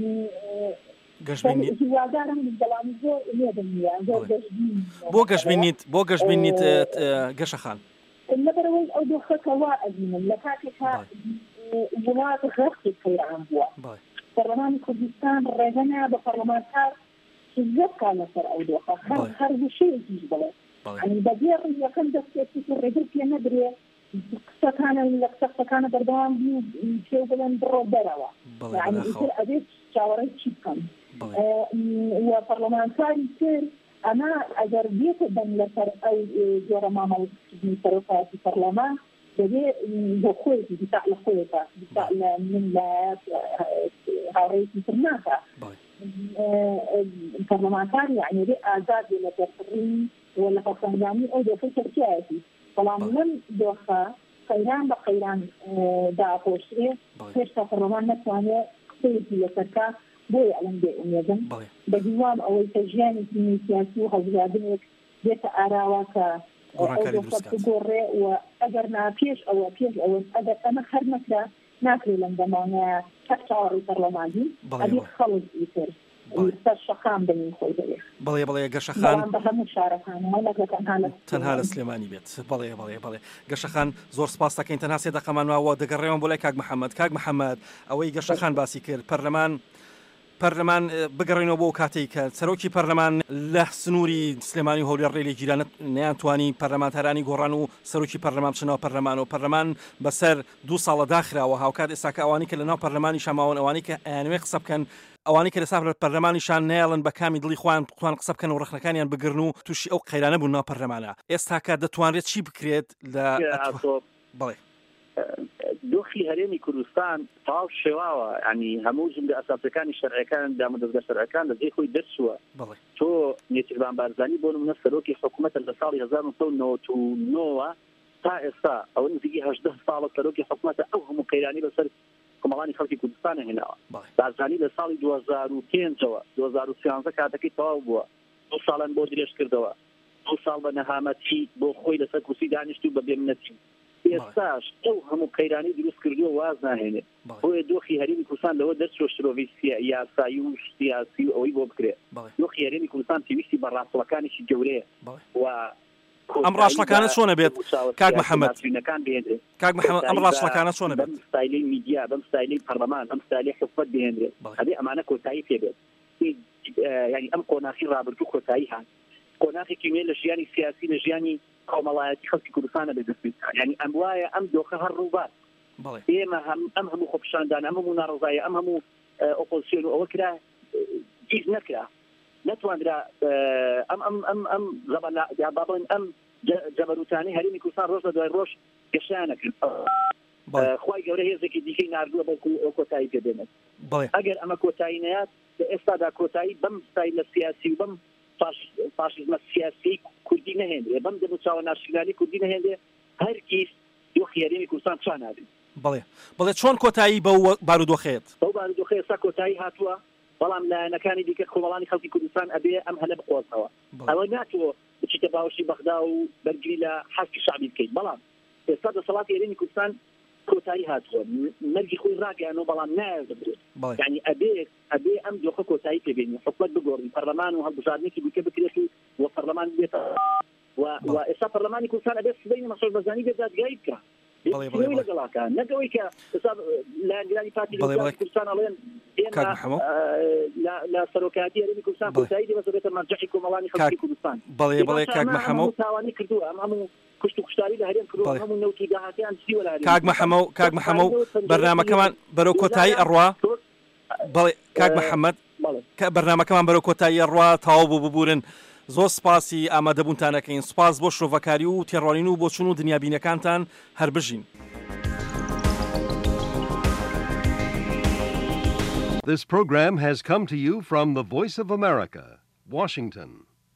هیوادارم بەڵام زۆر لێدم نیە زۆر گەشتبین بۆ گەشتبینیت بۆ گەشتبینیت گەشەخان لەبەرەوەی ئەو دۆخەکەوا ئەزینم لە کاتێکا وڵات غەرقی قەیران بووە پەرلەمانی کوردستان ڕێگەنە بە پەرلەمانتار زۆرکا لەسەر ئەو دۆخە هەر وشەیەکیش بڵێ بەبێ ڕێیەکەم دەستێتی ڕێگر پێ نەدرێ قسەکانە لە قسەکانە بەردەوام بی پێ بڵێن بڕۆ دەرەوە ئیتر ئەبێت چاوەڕێی چی بکەم و پەرلەمانتاری تر ئەمە ئەگەر بێتە دەنگ لەسەر ئەو جۆرە مامەڵکردنی سەرۆکاتی پەرلەمان دەبێ بۆ خۆیەتی دیفاع لە خۆیەکە دیفاع لە ملات هاوڕێیەکی تر ناکە پەرلەمانتار یعنی بێ ئازاد لە دەرکردنی و لە خەڵکەنجامی ئەو دۆخەی تەرکیایەتی بەڵام لەم دۆخە قەیران بە قەیران داپۆشرێ هێشتا پەرلەمان نەتوانێت قسەیەکی لەسەرکە بۆیە ئەڵەن بێ ئومێدم بە هیوام ئەوەی کە ژیانێکی سیاسی و هەڵبژاردنێک بێتە ئاراوە کە گۆڕێ و ئەگەر ناپێش ئەوە پێش ئەوە ئەگەر ئەمە هەر نەکرا ناکرێت لەم دەمانەیە هەر چاوەڕێی پەرلەمانی ئەبێ خەڵک ئیتر شەخام بنین خۆی دەوێت بەڵێ بەڵێ گەشەخان بە هەموو شارەکان تەنها لە سلێمانی بێت بەڵێ بەڵێ بەڵێ گەشەخان زۆر سپاس دەکەین تەنها سێ دەقەمانەوە دەگەڕێەوە بۆ لای کاک محەممەد کاک محەممەد ئەوەی گەشەخان باسی کرد پەرلەمان پەرلەمان بگەڕێنەوە بۆ کاتێک کە سەرۆکی پەرلەمان لە سنووری سلێمانی و هەولێر ڕێی لە جیرانە نەیانتوانی پەرلەمانتارانی گۆڕان و سەرۆکی پەرلەمان بچنەوە پەرلەمان و پەرلەمان بەسەر دوو ساڵە داخراوە هاوکات ئێستاکە ئەوانی کە لەناو پەرلەمانی شاماون ئەوانی کە ئەیانوێ قسە بکەن ئەوانی کە لەسەر پەرلەمانیشان نێڵن بە کامی دڵی خوان توان قسە بکەن و ڕخنەکانیان بگرن و تووشی ئەو قەیرانە بوون ناو پەرلەمانە ئێستاکە دەتوانرێت چی بکرێت لە بڵێ دۆخی هەرێمی کوردستان تاو شێواوە ینی هەموو ژمرە ئەساسەکانی شەرعیەکان دامەدەستگا شەرعیەکان لە جێی خۆی دەرچووە تۆ نێچیروان بارزانی بۆ نمونە سەرۆکی حکوومەتە لە ساڵی هەزار و نۆ سەد و نۆڤە و نۆ تا ئێستا ئەوە نزیکی هەژدە ساڵە سەرۆکی حکوومەتە ئەو هەموو قەیرانی بەسەر کۆمەڵانی خەڵکی کوردستانە هێناوە بارزانی لە ساڵی دوو هەزار و پێنجەوە دوو هەزار و سیانزە کاتەکەی تەواو بووە دو ساڵان بۆ درێژ کردەوە دو ساڵ بە نەهامەتی بۆ خۆی لەسەر کورسی دانیشت و بە بێمنەتی ئێستاش ئەو هەموو قەیرانی دروست کردووە واز ناهێنێت بۆیە دۆخی هەرێمی کوردستان لەوە دەرچۆ شترۆڤی یاسایی و سیاسی و ئەوەی بۆ بکرێت دۆخی هەرێمی کوردستان پێویستی بە ڕاستەڵەکانێکی گەورەیە و ئەم ڕاشڵەکانە چۆنە بێت کاک محەممەد کاک محەممەد ئەم ڕاشڵەکانە چۆنە بێت ستایلی میدیا بەم ستایلی پەرلەمان ئەم ستایلی حکومەت بهێنرێت ئەبێ ئەمانە کۆتایی پێبێت ینی ئەم قۆناغی ڕابردوو کۆتایی هات قۆناغێکی نوێ لە ژیانی سیاسی لە ژیانی کۆمەڵایەتی خەڵکی کوردستانە بەدەست ینی ئەم وایە ئەم دۆخە هەر ڕووبات ئێمە ئەم هەموو خۆپشاندان ئەم هەموو ناڕزایە ئەم هەموو ئۆپۆزیسیۆن ئەوە کرا گیز نەکرا نتوانرا ئەم ئەم ئەم ئەم بابن ئەم جەبەروتانی هەرێمی کوردستان ڕۆژ لە دوای ڕۆژ گەشتیان نەکرد خی گەورە هێزێکی دیکەی نردووە بەڵکو ئەو کۆتایی پێبێنێت ئەگەر ئەمە کۆتایی نەیات لە ئێستادا کۆتایی بەم ستایل لە سیاسی و بەم فاشیزمە سیاسی کوردی نەهێنرێ بەم دەموچاوە ناشنالی کوردی نەهێنرێ هەرگیز دۆخی هەرێمی کوردستان چا نابێت بڵێ بڵێ چۆن کۆتایی بەو بارودۆخێت بەو بارودۆخە ئێستا کۆتایی هاتووە بەڵام لایەنەکانی دیکە کۆمەڵانی خەڵکی کوردستان ئەبێ ئەم هەلە بخۆزنەوە ئەوە ناتوە بچیتە باوەشی بەغدا و بەرگری لە حەزی شعبی بکەیت بەڵام ئێستا دەسەڵاتی هەرێمی کوردستان کۆتایی هاتووە مەرگی خۆی ڕاگەیانەوە بەڵام نایدەبرێت یعنی ئەبێ ئەبێ ئەم دۆخە کۆتایی پێبێنی حکومەت بگۆڕی پەرلەمان و هەڵبژاردنێکی دیکە بکرێت و پەرلەمان بێتە و ئێستا پەرلەمانی کوردستان ئەبێ سبەی مەسەڵ بەزانی بێت دادگایی بکە لەگەڵاکان نەگەوەی کە لاگرانی پاتی کوردستان ئەڵێن لە سەرۆکاتی هەرێمی کوردستان کۆتایی دەبێتە مەرجەعی کۆمەڵانی خەڵکی کوردستان بەڵێ بەڵێ کاک محەممەد تاوانی کردووە ئەم هەموو کشت و کوشتاری لە هەرێم کردووە هەموو نەوت و داهاتیان سیوە لە کاک محەممەد کاک محەممەد بەرنامەکەمان بەرەو کۆتایی ئەڕوا بەڵێ کاک محەممەد بەرنامەکەمان بەرەو کۆتایی ئەڕوا تەواو بوو ببورن زۆر سپاسی ئامادەبوونتانەکەین سپاس بۆ شۆڤەکاری و تێڕۆڵین و بۆ چوون و دنیابینەکانتان هەر بژین. This program has come to you from the Voice of America, Washington.